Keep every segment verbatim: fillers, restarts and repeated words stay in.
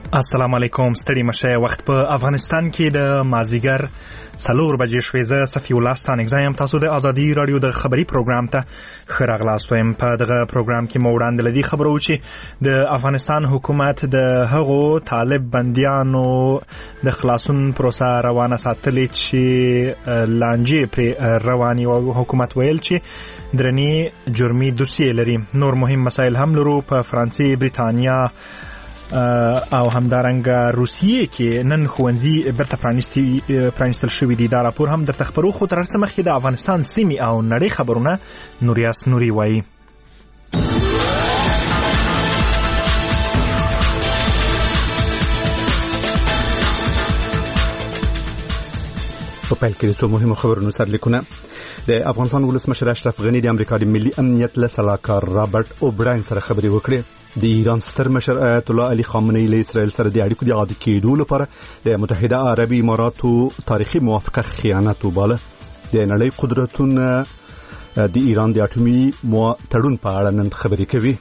السلام علیکم. ستړي مشه. وخت په افغانستان کې د مازیګر څلور بجې شوې. زه صفی الله ستانکزی یم. تاسو د ازادي رادیو د خبري پروګرام ته ښه راغلاست وایم. په دغه پروګرام کې مو وړاندې لدی خبرو چې د افغانستان حکومت د هغو طالب بندیانو د خلاصون پروسه روانه ساتلې چې لانجې پر رواني او حکومت ویل چې درنی جرمي دوسیې لري. نور مهم مسایل هم لرو. په فرانسې، بریتانیا او همدارنګه روسیې کې نن ښوونځي برته پرانیستي پرانیستل شوي دي. دا راپور هم درته خبرو. خو تر هر څه مخکې د افغانستان سیمې او نړۍ خبرونه نوریاس نوري وایي. په پیل کې د څو مهمو خبرونو سرلیکونه. د افغانستان ولسمشر اشرف غني د امریکا د ملي امنیت له سلاکار رابرټ اوبراین سره خبرې وکړې. د ایران ستر مشر آیت الله علي خامنه‌ای له اسرائیل سره د اړیکو د عادي کېدو لپاره د متحده عربي اماراتو تاریخي موافقه خیانت وباله. د نړۍ قدرتونه د ایران د اټومي تړون په اړه نن خبرې کوي.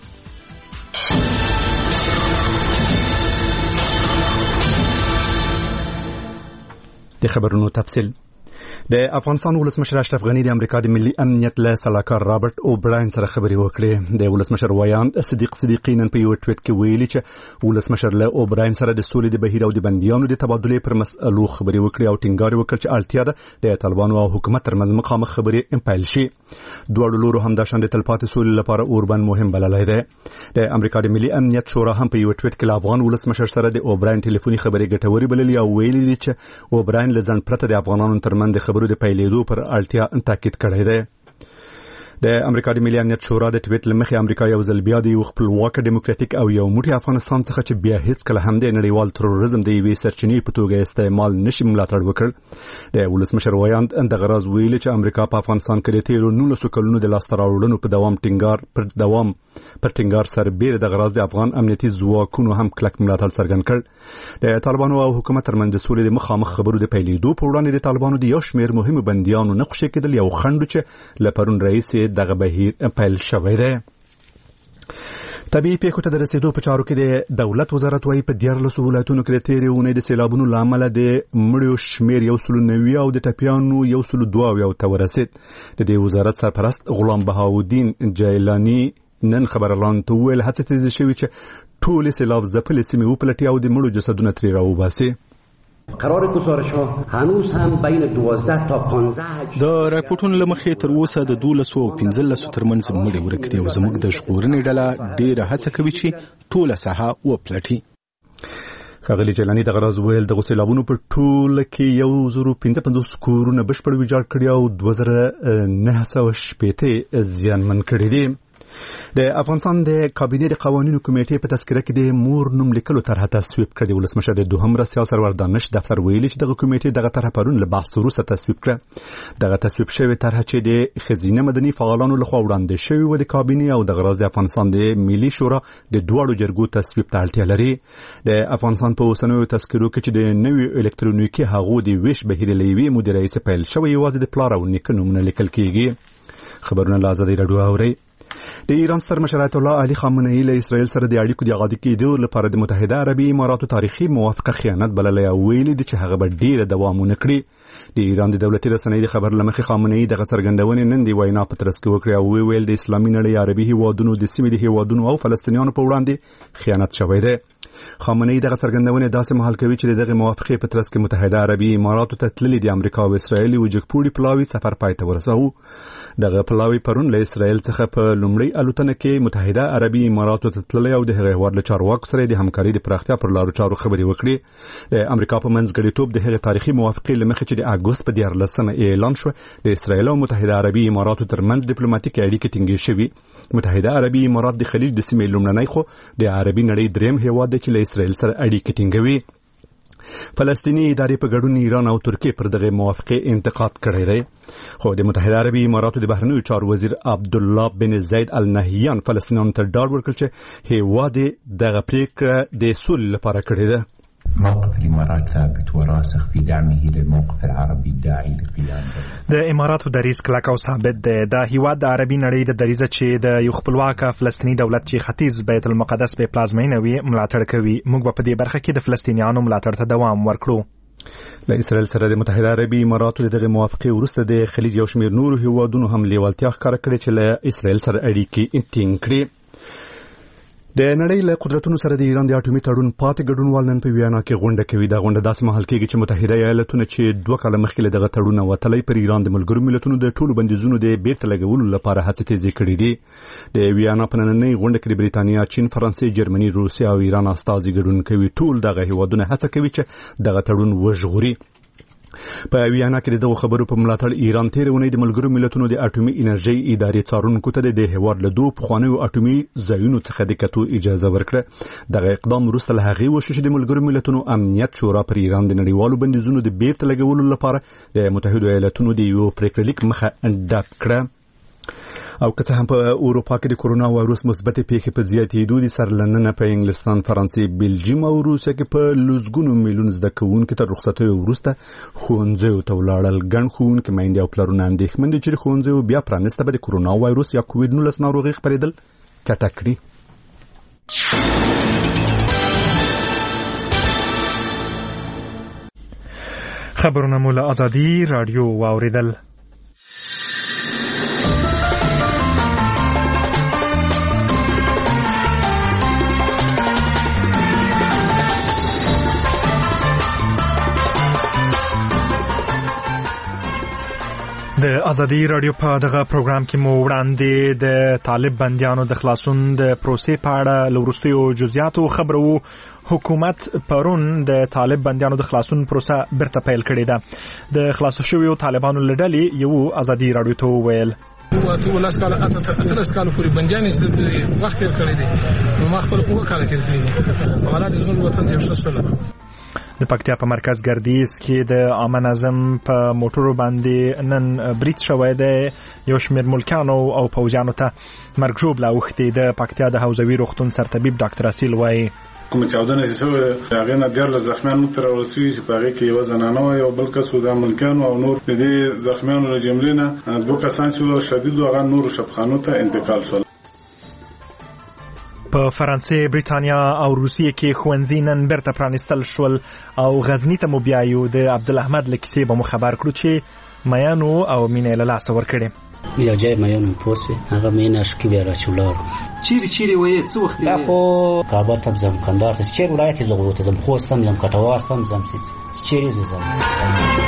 د خبرونو تفصیل. د افغانستان ولسمشر اشرف غني د امریکا د ملي امنیت له سلاکار رابرټ اوبراین سره خبرې وکړې. د ولسمشر ویان صدیق صدیقی نن په یو ټویټ کې ویلي چې ولسمشر له اوبراین سره د سولې د بهیر او د بندیانو د تبادلې پر مسئلو خبرې وکړې او ټینګار وکړ چې اړتیا ده د طالبانو او حکومت ترمنځ مخامخ خبرې پیل شي. دواړو لورو هم د شان د تلپاتې سولې لپاره اوربند مهم بللی دی. د امریکا د ملي امنیت شورا هم په یو ټویټ کې له افغان ولسمشر سره د اوبراین ټلیفوني خبرې ګټورې بللې او ویلي دي چې اوبراین له ځنډ پرته د افغانانو ترمنځ د خبرو د پیلېدو پر اړتیا تاکید کړی دی. د امریکا د ملي امنیت شورا د ټویټ لمخې امریکا یو ځل بیا د یو خپلواک ډیموکراتیک او یو موټی افغانستان څخه چې بیا هیڅ کله هم د نړیوال تروریزم د یوې سرچینې په توګه استعمال نشي ملاتړ وکړ. د ولسمشر ویاند د غرض ویل چې امریکا په افغانستان کې د تیرو نولسو کلونو د لاسته راوړنو په دوام ټینګار پر دوام پر ټینګار سربېره د غرض د افغان امنیتي ځواکونو هم کلک ملاتړ څرګند کړ. د طالبانو او حکومت ترمنځ د سولې د مخامخ خبرو د پیلېدو په وړاندې د طالبانو د یو شمېر مهمو بندیانو نه خوشي کېدل یو خنډ چې له پرون رئیس دغه بهیر پیل شوی دی. طبیعي پیښو ته د رسیدو په چارو کې د دولت وزارت وايي په دیارلسو ولایتونو کې د تیرې اونۍ د سیلابونو له امله د مړیو شمېر یو سلو نوي او د ټپیانو یو سلو دوه اویا ته ورسید. د دې وزارت سرپرست غلام بهاودین جیلانی نن خبرلاند ته ویل هڅه تیزه شوې چې ټول سیلاب ځپلې سیمې وپلټي او د مړو جسدونه ترې راوباسي. قرار گزارش ها هنوز هم بین دوازده تا پانزده د راپورټونو لمخې تر اوسه د دولسو او پنځلسو ترمنځ مړي ورک دي او زموږ د ژغورنې ډله ډېره هڅه کوي چې ټوله ساحه وپلټي. ښاغلي جیلاني د غرض ویل د سیلابونو په ټوله کې یو زرو پنځه پنځوس کورونه بشپړ ویجاړ کړي او دوه زره نهه سوه شپېته زیانمن کړي دي. د افغانستان د کابینې د قوانینو کمیټې په تذکره کې د مور نوم لیکلو طرحه تصویب کړه. د ولسمشر د دوهم مرستیال سرور دانش دفتر ویلي چې دغه کمیټې دغه طرحه پرون له بحث وروسته تصویب کړه. دغه تصویب شوې طرحه چې د ښځینه مدني فعالانو لخوا وړاندې شوې و د کابینې او د غرض د افغانستان د ملي شورا د دواړو جرګو تصویب ته اړتیا لري. د افغانستان په اوسنیو تذکرو کې چې د نوي الکترونیکي هغو د ویش بهیر له یوې مودې رئیس پیل شوی یوازې د پلار او نیکه نومونه لیکل کېږي. خبرونه له ازادي راډیو اورئ. د ایران ستر مشر آیت الله علي خامنه‌ای له اسرائیل سره د اړیکو د عادي کېدو لپاره د متحده عربي اماراتو تاریخي موافقه خیانت بللی او ویلي دي چې هغه به ډیره دوام ونه کړي. د ایران د دولتي رسنۍ د خبر لمخې خامنه‌ای دغه څرګندونې نن د وینا په ترڅ کې وکړې او ویل د اسلامي نړۍ عربي هیوادونو د سیمې د هیوادونو او فلسطینیانو په وړاندې خیانت شوی دی. خامنه‌ای دغه څرګندونې داسې مهال کوي چې دغه موافقې په ترڅ کې متحده عربي اماراتو ته تللي د امریکا او اسرائیل وجګپوړي پلاوي سفر پای ته ورساوه. دغه پلاوي پرون له اسرائیل څخه په لومړی الوتنه کې متحده عربي اماراتو ته تللی او د هغې هېواد له چارواکو سره د همکارۍ د پراختیا پر لارو چارو خبرې وکړې. د امریکا په منځګړیتوب د هغې تاریخي موافقې له مخې چې د اګوست په دیارلسمه اعلان شوه د اسرائیل او متحده عربي اماراتو ترمنځ ډیپلوماټیکې اړیکې ټینګې شوي. متحده عربي امارات د خلیج د سیمې لومړنی خو د عربي نړۍ دریم هېواد دی چې له اسرائیل سره اړیکې ټینګوي. فلسطینی ادارې په ګډون ایران او ترکیه پر دغه موافقه انتقاد کړی دی. خو د متحده عربي اماراتو د بهرنیو چارو وزیر عبدالله بن زید النهیان فلسطینیانو ته ډاډ ورکړ چې هیواد دغه پریکړه د سولې لپاره کړې ده. موقف الإمارات ثابت وراسخ في دعمه للموقف العربي الداعي لقيام د اماراتو دریځ کلک او ثابت دی. د هیواد د عربي نړۍ د دریځ چې د یو خپلواکه فلسطیني دولت چې ختیځ بیت المقدس په پلازمینه وي ملاتړ کوي. موږ په دې برخه کې د فلسطینیانو ملاتړ ته دوام ورکړو. له اسرائیل سره د متحده عربي اماراتو دغه موافقه وروسته د خلیج یو شمېر نورو هیوادونو هم لیوالتیا ښکاره کړې چې له اسرائیل سره اړیکې ټینګ کړي. د نړۍ له قدرتونو سره د ایران د اټومي تړون پاتې ګډونوال نن په ویانا کې غونډه کوي. دا غونډه داسې مهال کېږي چې متحده ایالاتونه چې دوه کاله مخکې له دغه تړون وتلی پر ایران د ملګرو ملتونو د ټولو بندیزونو د بیرته لګولو لپاره هڅې تیزې کړې دي. د ویانا په نننۍ غونډه کې د بریتانیا، چین، فرانسې، جرمني، روسیه او ایران استازي ګډون کوي. ټول دغه هیوادونه هڅه کوي چې دغه تړون وژغوري. په ویانا کې دغه خبرو په ملاتړ ایران تیر اونۍ د ملګرو ملتونو د اټومي انرژي ادارې څارونکو ته د هیواد له دوه پخوانیو اټومي ځایونو څخه د کتو اجازه ورکړه. دغه اقدام وروسته له هغې وشو چې د ملګرو ملتونو امنیت شورا پر ایران د نړیوالو بندیزونو د بیرته لګولو لپاره د متحده ایالاتونو د یو پریکړلیک مخه ډب کړه. او که څه هم په اروپا کې د کورونا وایروس مثبت پیښې په زیاتېدو دي، سرلننه په انګلستان، فرانسې، بلجیم او روسیه کې په لسګونو میلیون زده کوونکي تر رخصتیو وروسته ښوونځیو ته ولاړل. ګڼ ښوونکي میندې او پلرونه اندېښمن دي چې ښوونځیو بیا پرانیسته به د کورونا وایروس یا کووډ نولس ناروغي خپرېدل چټک کړي. خبرونه مو له ازادي رادیو واوریدل. د ازادي رادیو په دغه پروګرام کې مو وړاندې د طالب بندیانو د خلاصون د پروسې په اړه له وروستیو جزئیاتو خبرو. حکومت پرون د طالب بندیانو د خلاصون پروسه برته پیل کړې ده. د خلاص شویو طالبانو له ډلې یو ازادي رادیو ته وویل واته لاس کال اتلس کال پورې بندیان یې وخت تیر کړی دی. نو ما خپل اوه کال تیر کړی دي. حواله د زموږ وطن یو څه سره د پکتیا په مرکز ګردیز کې د عامه نظم په موټرو باندې نن برید شوی دی. یو شمېر ملکیانو او پوځیانو ته مرګ ژوبله اوښتې. د پکتیا د حوزوي روغتون سرطبیب ډاکټر اصیل وایي کوم چاودنه چې شوې هغه نه ډېر زخمیان تر ورسوي چې په هغه کې یو زنانه او یو بل کس د ملکیانو او نور د دې زخمیانو له جملې نه دوه کسان چې شدید او هغه نور شفخانو ته انتقال شول. په فرانسې، بریتانیا او روسیې کې ښوونځي نن بیرته پرانیستل شول او غزني ته مو بیایو. د عبدالاحمد له کیسې به مو خبر کړو چې میانو او مینې له لاسه ورکړې. یو ځای میانو پوسې هغه مینه شکې بیا راچولارو چیرې چیرې وایې څه وخت دا خو کابل ته ځم، کندهار ته چیرې ولایت یې زه ته ځم، خوست هم ځم، کټواز هم ځم، چیرې زه ځم.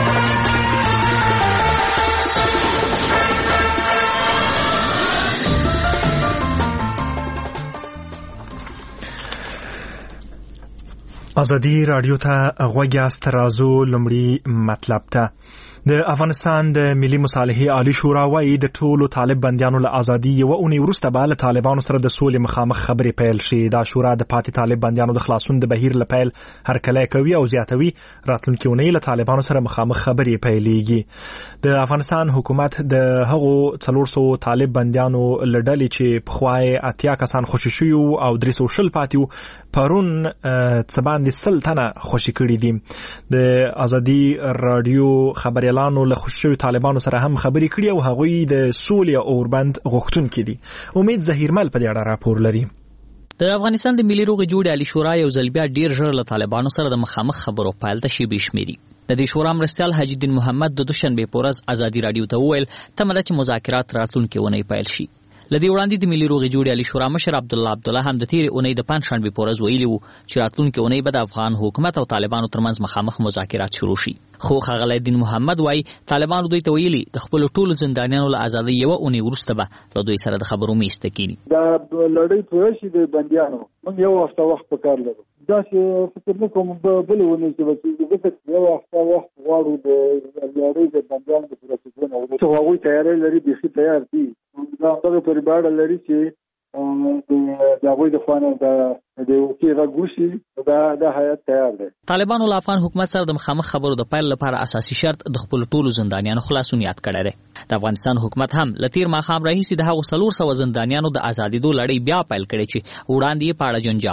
ازادي رادیو ته غوږ یاست. راځو لومړی مطلب ته. د افغانستان د ملي مصالحې عالی شورا وايي د ټولو طالب بندیانو له ازادي یو اونۍ وروسته به له طالبانو سره د سولې مخامخ خبرې پیل شي. دا شورا د پاتې طالب بندیانو د خلاصون د بهیر له پیل هرکلی کوي او زیاتوي راتلونکي اونۍ له طالبانو سره مخامخ خبرې پیلېږي. د افغانستان حکومت د هغو څلور سوه طالب بندیانو له ډلې چې پخوا یې اتیا کسان خوشي شوي او درې سوه شل پاتې وو پرون څه باندې سل تنه خوشي کړي دي. د ازادي رادیو خبري اعلانو له خوشوي طالبانو سره هم خبرې کړي او هغوی د سولې او اوربند غوښتونکي دي. امید ظهیرمل په دې اړه راپور لري. د افغانستان د ملي روغې جوړې عالی شورا یو ځل بیا ډیر ژر له طالبانو سره د مخامخ خبرو پیل ته شیبې شمیري. د دې شورا مرستیال حاجی الدین محمد د دوشنبه په ورځ ازادي رادیو ته وویل تمه ده چې مذاکرات راتلونکي اونۍ پیل شي. لدی وړاندې د ملي روغې جوړې عالی شورا مشر عبد الله عبد الله هم د تیر اونۍ د پنځشنبه په ورځ ویلي وو چې راتلونکي اونۍ به د افغان حکومت او طالبانو ترمنځ مخامخ مذاکرات شروع شي. خو ښاغلی الدین محمد وایي طالبانو دوی ته ویلي د خپلو ټولو زندانیانو له ازادۍ یوه اونۍ وروسته به له دوی سره د خبرو میز ته کیني. دا لړۍ پوره شي د بندیانو موږ یو هفته وخت په کار لرو. داسې فکر نه کوم بلې اونۍ چې به ځکه یو هفته وخت غواړو د لړۍ د بندیانو د پوره کېدو نه چې هغوی تیاری لري بیخي تیار دي. دا هغه پورې به اړه لري چې د هغوی د خوا نه د وکیل غږ وشي. دا د هیات تیار دی. طالبانو له افغان حکومت سره د مخامخ خبرو د پیل لپاره اساسي شرط د خپلو ټولو زندانیانو خلاصون یاد کړی دی. د افغانستان حکومت هم له تیر ماښام راهیسې د هغو څلور سوه زندانیانو د ازادېدو لړۍ بیا پیل کړې چې وړاندې یې په اړه جنجال و.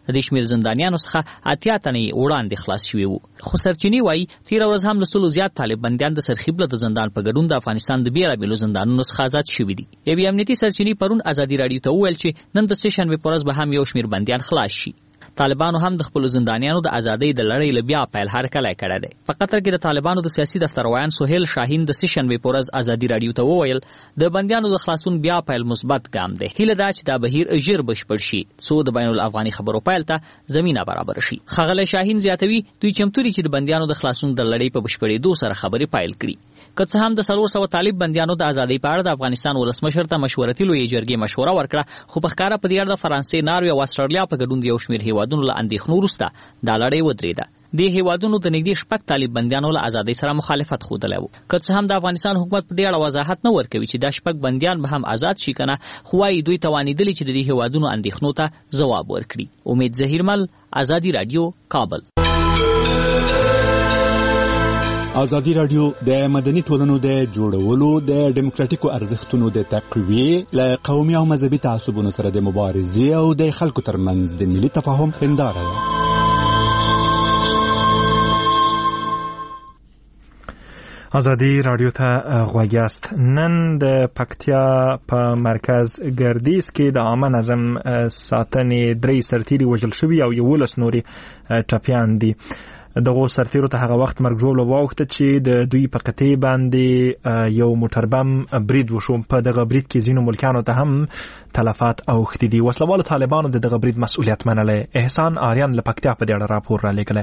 د دې شمیر زندانیانو څخه اتیا تنې وړاندې خلاص شوي وو. خو سرچینې وایي تېره ورځ هم له سلو زیات طالب بندیان د سرخیبله د زندان په ګډون د افغانستان د بېلابېلو زندانونو څخه آزاد شوي دي. یوې امنیتي سرچینې پرون ازادي راډیو ته وویل چې نن د سې شنبې په ورځ به هم یو شمیر بندیان خلاص شي. طالبانو هم د خپلو زندانیانو د ازادۍ د لړۍ له بیا پیل هرکلی کړی دی. په قطر کې د طالبانو د سیاسي دفتروایان سهیل شاهین د سې شنبې په ورځ ازادي راډیو ته وویل د بندیانو د خلاصون بیا پیل مثبت ګام دی. هیله ده چې دا بهیر ژر بشپړ شي څو د بین الافغاني خبرو پیل ته زمینه برابر شي. ښاغلی شاهین زیاتوي دوی چمتو دي چې د بندیانو د خلاصون د لړۍ په بشپړېدو سره خبرې پیل کړي. که څه هم د څلور سوه طالب بندیانو د ازادۍ په اړه د افغانستان ولسمشر ته مشورتي لویې جرګې مشوره ورکړه، خو په ښکاره په دې اړه د فرانسې، ناروې او اسټرالیا په ګډون د یو شمېر هیوادونو له اندېښنو وروسته دا لړۍ ودرېده. دې هیوادونو د نږدې شپږ طالب بندیانو له ازادۍ سره مخالفت ښودلی و. که څه هم د افغانستان حکومت په دې اړه وضاحت نه ورکوي چې دا شپږ بندیان به هم آزاد شي که نه، خو وایي دوی توانېدلي چې د دې هیوادونو اندېښنو ته ځواب ورکړي. امید ظهیرمل، ازادي راډیو، کابل. ازادي راډیو د مدني ټولنو د جوړولو، د ډیموکراتیکو ارزښتونو د تقویې، له قومي او مذهبي تعصبونو سره د مبارزې او د خلکو ترمنځ د ملي تفاهم هنداره ده. ازادي راډیو ته غوږ یاست. نن د پکتیا په مرکز ګردیز کې د عامه نظم ساتنې درې سرتیري وژل شوي او یولس نورې ټپیان دي. دغه سرتیرو ته هغه وخت مرګ ژوبله واوښته چې د دوی په قطعې باندې یو موټر بم برید وشو. په دغه برید کې ځینو ملکیانو ته هم تلفات اوښتي دي. وسلوالو طالبانو د دغه برید مسؤلیت منلی. احسان آریان له پکتیا په دې اړه راپور رالیږلی.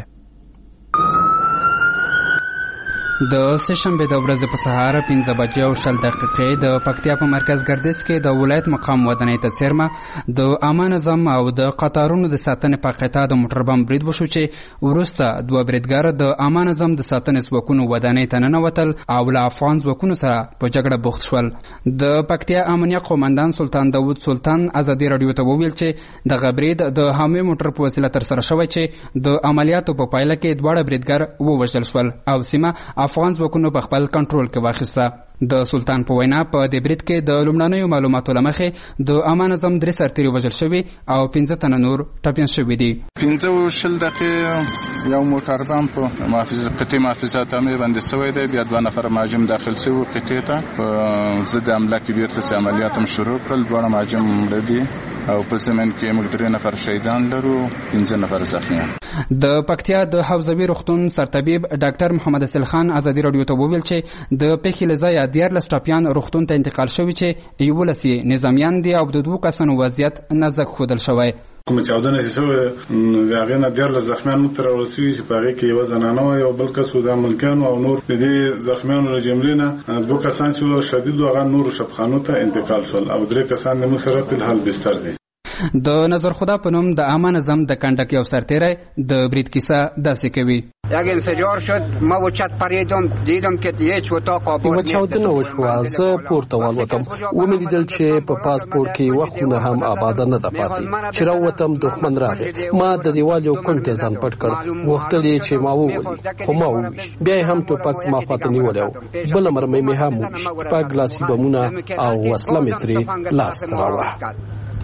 د سه شنبې د ورځې په سهار پنځه بجې او شل دقیقې د پکتیا په مرکز ګردیز کې د ولایت مقام ودانۍ ته څیرمه د عامه نظم او د قطارونو د ساتنې په قطعه د موټر بم برید وشو چې وروسته دوه بریدګر د عامه نظم د ساتنې ځواکونو ودانۍ ته ننوتل او له افغان ځواکونو سره په جګړه بوخت شول. د پکتیا امنیه قومندان سلطان داود سلطان ازادي راډیو ته وویل چې دغه برید د حامي موټر په وسیله ترسره شوی چې د عملیاتو په پایله کې دواړه بریدګر ووژل شول او سیمه افغان ځواکونو په خپل کنټرول کې واخیسته. د سلطان په وینا په دې برید کې د لومړنیو معلوماتو له مخې د عامه نظم درې سرتیري وژل شوي او پنځه تنه نور ټپیان شوي دي. پنځه شل دقیقې یو موټر بم په قطعې محافظات امنیه باندې شوی دی. بیا دوه نفر مهاجم داخل شوي وو قطعې ته. په ضد حمله کې بیرته عملیات هم شروع کړل. دواړه مهاجم مړه دي او په زمین کې موږ درې نفر شهیدان لرو، پنځه نفر زخمیان. د پکتیا د حوزوي روغتون سرطبیب ډاکټر محمد اسل خان ازادي راډیو ته وویل چې د پیښې له ځایه دیارلس ټپیان روغتون ته انتقال شوي چې یولس یې نظامیان دي او د دوو کسانو وضعیت نازک ښودل شوی. کوم چې اودنه سیسو د هغه نه دیارلس زخمیان مو تر ورسوي چې په هغه کې یو زنانه او بل کس د ملکانو او نور د دې زخمیانو له جملې نه دوه کسان چې شدید او هغه نور شفخانو ته انتقال شول او درې کسان د مسره په حال بستر دي. د نظر خدا په نوم د عامه نظم د کنډک یو سرتیری د برید کیسه داسې کوي. یک انفجار شد، ما و چت پریدم، دیدم که هیچ اتاق آباد نیست. چاودنه وشوه، زه پورته والوتم، ومې لیدل چې په پاسپورت کې یوه خونه هم آباده نه ده پاتې. چې راووتم دښمن راغی، ما د دیوال یو کونټ ځان پټ کړ، غوښتل یې چې ما وولي، خو ما وویش. بیا یې هم ټوپک ما خواته نیولی و، بله مرمۍ مې هم وویشت. شپږ لاسي بمونه او وسله مې ترې لاسته راوړه.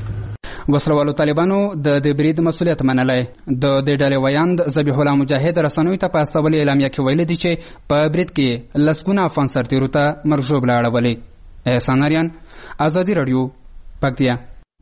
وسلوالو طالبانو د دې برید مسؤلیت منلی. د دې ډلې ویاند ذبیح الله مجاهد رسنیو ته په استولې اعلامیه کې ویلي دي چې په برید کې لسګونه افغان سرتیرو ته مرګ ژوبله اړولې. احسان اریان، ازادي راډیو، پکتیا.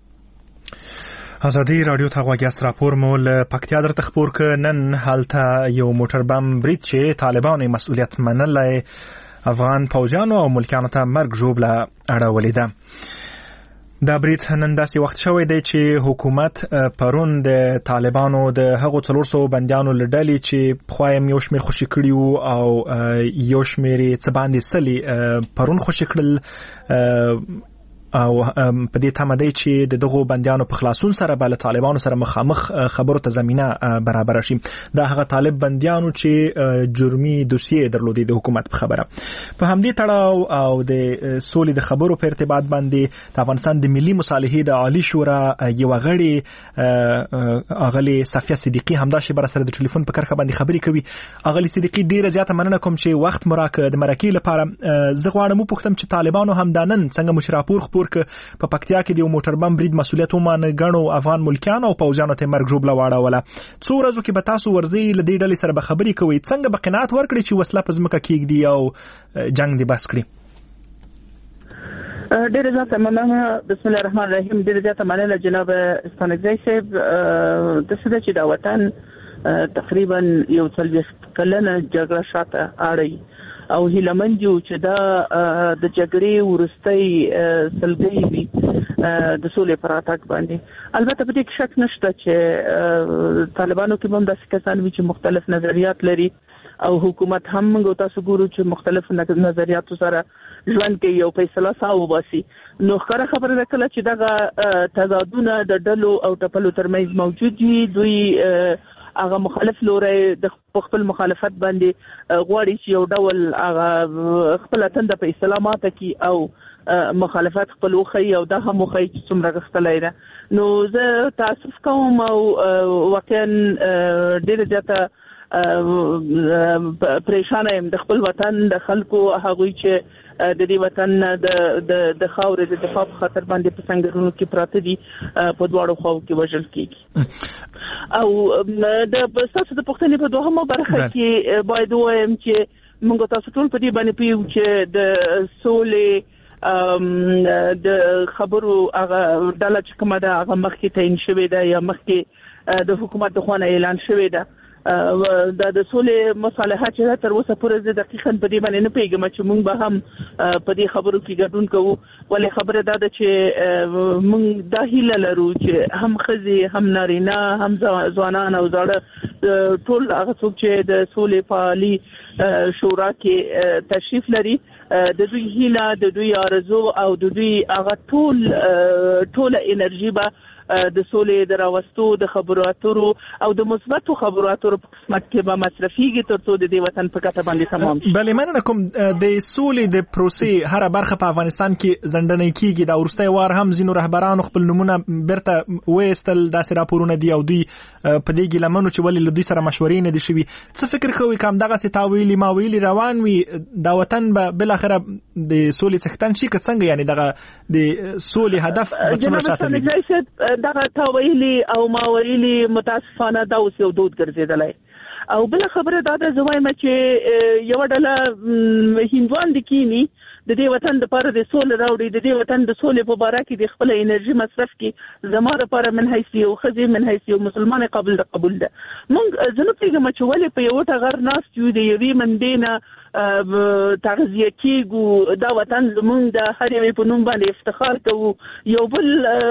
ازادي راډیو ته غوږ یاست. راپور مو له پکتیا درته خپور که. نن هلته یو موټر بم برید چې طالبانو مسؤلیت منلی افغان پوځیانو او ملکیانو ته مرګ ژوبله اړولې ده. دا برید نن داسې وخت شوی دی چې حکومت پرون د طالبانو د هغو څلور سوو بندیانو له ډلې چې پخوا یې یو شمېر خوشي کړي وو او یو شمېر یې څه باندې سلې پرون خوشي کړل او په دې تمه دی چې د دغو بندیانو په خلاصون سره به له طالبانو سره مخامخ خبرو ته زمینه برابره شي. دا هغه طالب بندیانو چې جرمي دوسیې درلودې د حکومت په خبره. په همدې تړاو او د سولې د خبرو په ارتباط باندې د افغانستان د ملي مصالحې د عالی شورا یو غړي اغلی صفیه صدیقی همدا شی بر سره د ټلیفون په کرخه باندې خبرې کوي. اغلی صدیقی ډیره زیاته مننه کوم چې وخت مراکه د مرکې لپاره. زه غواړم وپوښتم چې طالبانو همدانن څنګه مشراپور راپور ک په پکتیا کې د موټر بم برید مسولیت ومانه غنو افغان ملکیانو او پوځیانو ته مرګ جوړه واړوله. څو ورځې کې به تاسو ورځي ل دې ډلې سره به خبرې کوي څنګه به قناعت ورکړي چې وسله په ځمکه کېږدي او جنگ دی بس کړي؟ ډېر زیاته مننه. بسم الله الرحمن الرحیم. ډېر زیاته مننه جناب ستانګزی صاحب. د څه چې دا وطن تقریبا یو څلوېښت کلنه جګړه شاته اړوي او هیلمن جو چې دا د جګړې وروستۍ سلګۍ وي د سولې پر اتاک باندې. البته په دې کې شک نشته چې طالبانو کې هم داسې کسان وي چې مختلف نظریات لري او حکومت هم موږ تاسو ګورو چې مختلف نظریاتو سره ژوند کوي او فیصله ساو باسي. نو ښکاره خبره ده کله چې دغه تضادونه د ډلو او ټپلو ترمنځ موجود وي دوی هغه مخالف لوري د خپل مخالفت باندې غواړي چې یو ډول هغه خپل تند په اسلامات کې او مخالفت خپل وخی او دا هم وخی چې څومره غختلای ده. نو زه تاسف کوم او واقعا ډېر زیاته پریشانه يم د خپل وطن د خلکو هغوی چې د دې وطن د د د خاورې د دفاع په خاطر باندې په څنګهونو کې پراته دي په دواړو خواو کې وژل کیږي. او د تاسو د پښتنې په دوهمه برخه کې باید وایم چې موږ تاسو ټول په دې باندې پیو چې د سولې د خبرو هغه ډله چې کومه ده هغه مخکې تعین شوې ده یا مخکې د حکومت د خوا نه اعلان شوې ده. دا د سولې مصالحه چې تر اوسه پورې د دقیقاً په دې باندې نه پیګم چې موږ به هم په دې خبرو کې ګډون کوو. ولې خبره دا ده چې موږ دا هیله لرو چې هم ښځې هم نارینه هم ځوانان او زاړه ټول هغه څوک چې د سولې فعالي شورا کې تشریف لري د دوی هیله د دوی آرزو او د دوی هغه ټول ټول انرژي به د سولې د راوستو د خبرو اترو او د مثبتو خبرو اترو په قسمت کې به مصرفيږي ترڅو د دې وطن په کته باندې تمام شي. بلې مننه کوم. د سولې د پروسې هر برخه په افغانستان کې زندنې کیږي. دا ورسته وار هم زینو رهبرانو خپل نمونه برته وېستل داسې راپورونه دی او دوی په دې کې لمنو چې ولې لدوی سره مشورې نه دي شوي. څه فکر کوي کوم دغه ستاویلی ما ویلي روان وي دا وطن به بل اخره د سولې څښتن شي که څنګه یعنی دغه د سولې هدف به څومره شاته دی؟ دغه تاویلی او ماویلی متاسفانه دا اوس یو دود ګرځیدلی او بل خبره دا ده زوایم چې یو ډله هندوان د کینی د دې وطن د لپاره د سولې راوړي د دې وطن د سولې په باره کې د خپل انرژي مصرف کې زموږ لپاره من حیث یو خزي من حیث یو مسلمان قبول د قبول ده. موږ زنه پیګم چې ولې په یو ټغر ناس یو د یوې مندینه تغذیه کیږو دا وطن زمونږ د هر یوې په نوم باندې افتخار کوو یو بل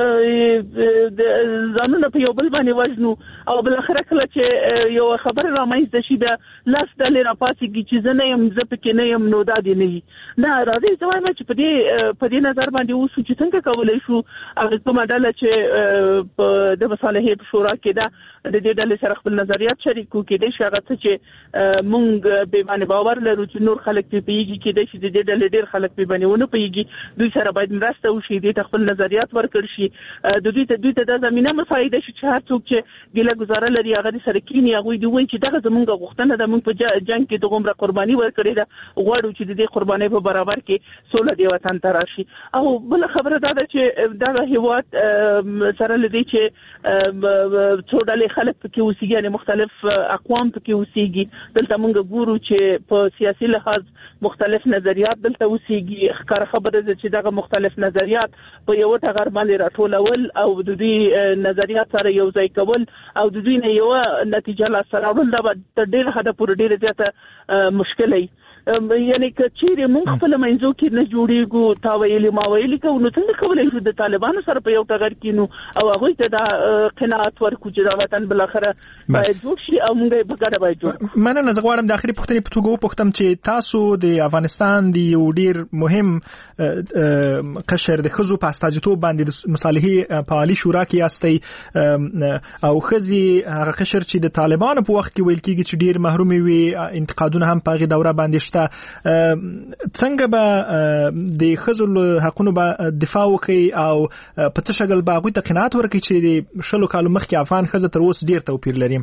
ځانونه په یو بل باندې وژنو او بل اخر کله چې یو خبر رامنځته شي د لاس ډلې راپاسېږي چې زه نه یم زه پکې نه یم نو دا دې نه وي. نه راځئ زه وایم چې په دې په دې نظر باندې اوسو چې څنګه کولی شو هغه کومه ډله چې د مصالحې په شورا کې ده د دې ډلې سره خپل نظریات شریک کړو کېدای شي هغه څه چې موږ بې باندې باور لرو چې نور خلک په پیږي کې د شي د ډلې ډېر خلک په باندې ونه پیږي دوی سره باید مرسته وشي د خپل نظریات ورکړ شي د دوی ته دوی ته د زمينه مفایده شي چې هر څوک چې ګله گزاره لري هغه سره کینی هغه دی وایي چې دغه زمونږ غوښتنه د موږ په جنگ کې دغه عمر قرباني ورکړي ده غواړو چې د دې قرباني په برابر کې سوله دی وطن ته راشي. او بل خبره دا ده چې دغه هیواد سره لدی چې څو ډلې خلک په کې اوسېږي یعنی مختلف اقوام په کې اوسېږي دلته موږ ګورو چې په سیاسي لحاظ مختلف نظریات دلته اوسېږي ښکاره خبره ده چې دغه مختلف نظریات په یو ټغر باندې راټولول او د دوی نظریات سره یو ځای کول او د دوی نه یو نتیجه لاسته راوړل دا به ډېر حده پورې ډېره زیاته مشکل وي. یعنی که چیرې موږ خپل منځو کې نه جوړېږو تا ویلي ما ویلي کوو نو څنګه کولی شو د طالبانو سره په یو ټغر کینو او هغوی ته دا قناعت ورکړو چې دا وطن بالاخره باید جوړ شي او موږ یې په ګډه باید جوړ کړو. مننه. زه غواړم د آخري پوښتنې په توګه وپوښتم چې تاسو د افغانستان د یو ډېر مهم قشر د ښځو په استازیتوب باندې د مصالحې فعالي شورا کې یاستئ او ښځې هغه قشر چې د طالبانو په وخت کې ویل کېږي چې ډېر محرومې وي انتقادونه هم په هغې دوره باندې شته څنګه به د ښځو له حقونو به دفاع وکړي او په څه شکل به هغوی ته قناعت ورکړي چې د شلو کالو مخکې افغان ښځه تر اوسه ډېر توپیر لري؟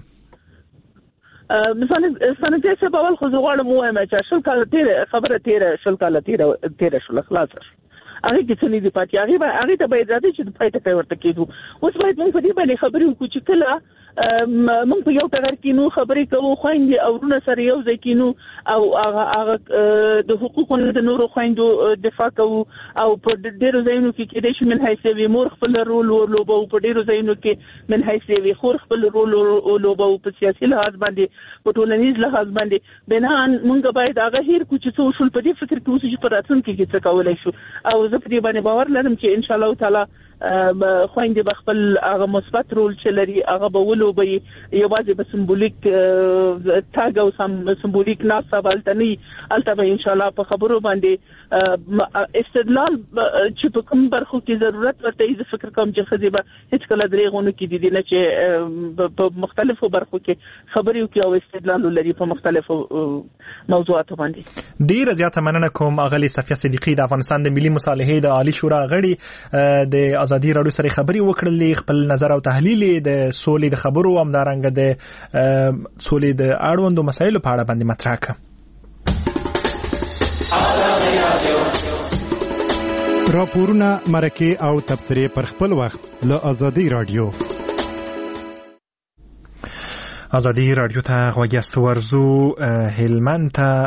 مثلا سنتي سبب خو زه غواړم ووایم چې شل کاله تېره خبره تېره شل کاله تېره تېره شوله خلاصه هغه کې څه نه دی پاتې هغه هغه ته باید راځي چې د پای ټکی ورته کېدو. اوس باید موږ په دې باندې خبرې وکړو چې کله موږ په یو ټغر کې نو خبرې کوو خويندې او ورونه سره یو ځای کې نو او هغه هغه د حقوقو د نورو خويندو دفاع کوو او په ډېرو ځایونو کې کې د شمن حیثیت مور خپل رول لوبو په ډېرو ځایونو کې من حیثیت خور خپل رول لوبو په سیاسي لحاظ باندې په ټولنیز لحاظ باندې بنان موږ باید هغه هیر کو چې څو شول په دې فکر کې اوس چې پر راتلونکي کې څه کولای شو او زه په دې باندې باور لرم چې ان شاء الله تعالی خويندې به خپل هغه مثبت رول چې لري هغه به ولوبي یوازې به سمبولیک تاګ او سمبولیک ناسا بالتنی البته به ان شاء الله په خبرو باندې استدلال چې په کوم برخو کې ضرورت ورته یې فکر کوم چې خزي به هیڅ کله درېغونه کې دي نه چې په مختلفو برخو کې خبرې وکړي او استدلال لري په مختلفو موضوعاتو باندې. ډیر زیاته مننه کوم اغلی صفیه صدیقی د افغانستان د ملي مصالحې د عالی شورا غړي د ازادي راډیو سره خبري وکړلې خپل نظر او تحلیل د سولې د خبرو هم دارنګ د سولې د اړوندو مسایلو په اړه باندې مطرح کړ. راپورونه مرکه او تبصرې پر خپل وخت له ازادي راډیو. ازادي راډیو ته غوږیاست ورزو هلمند ته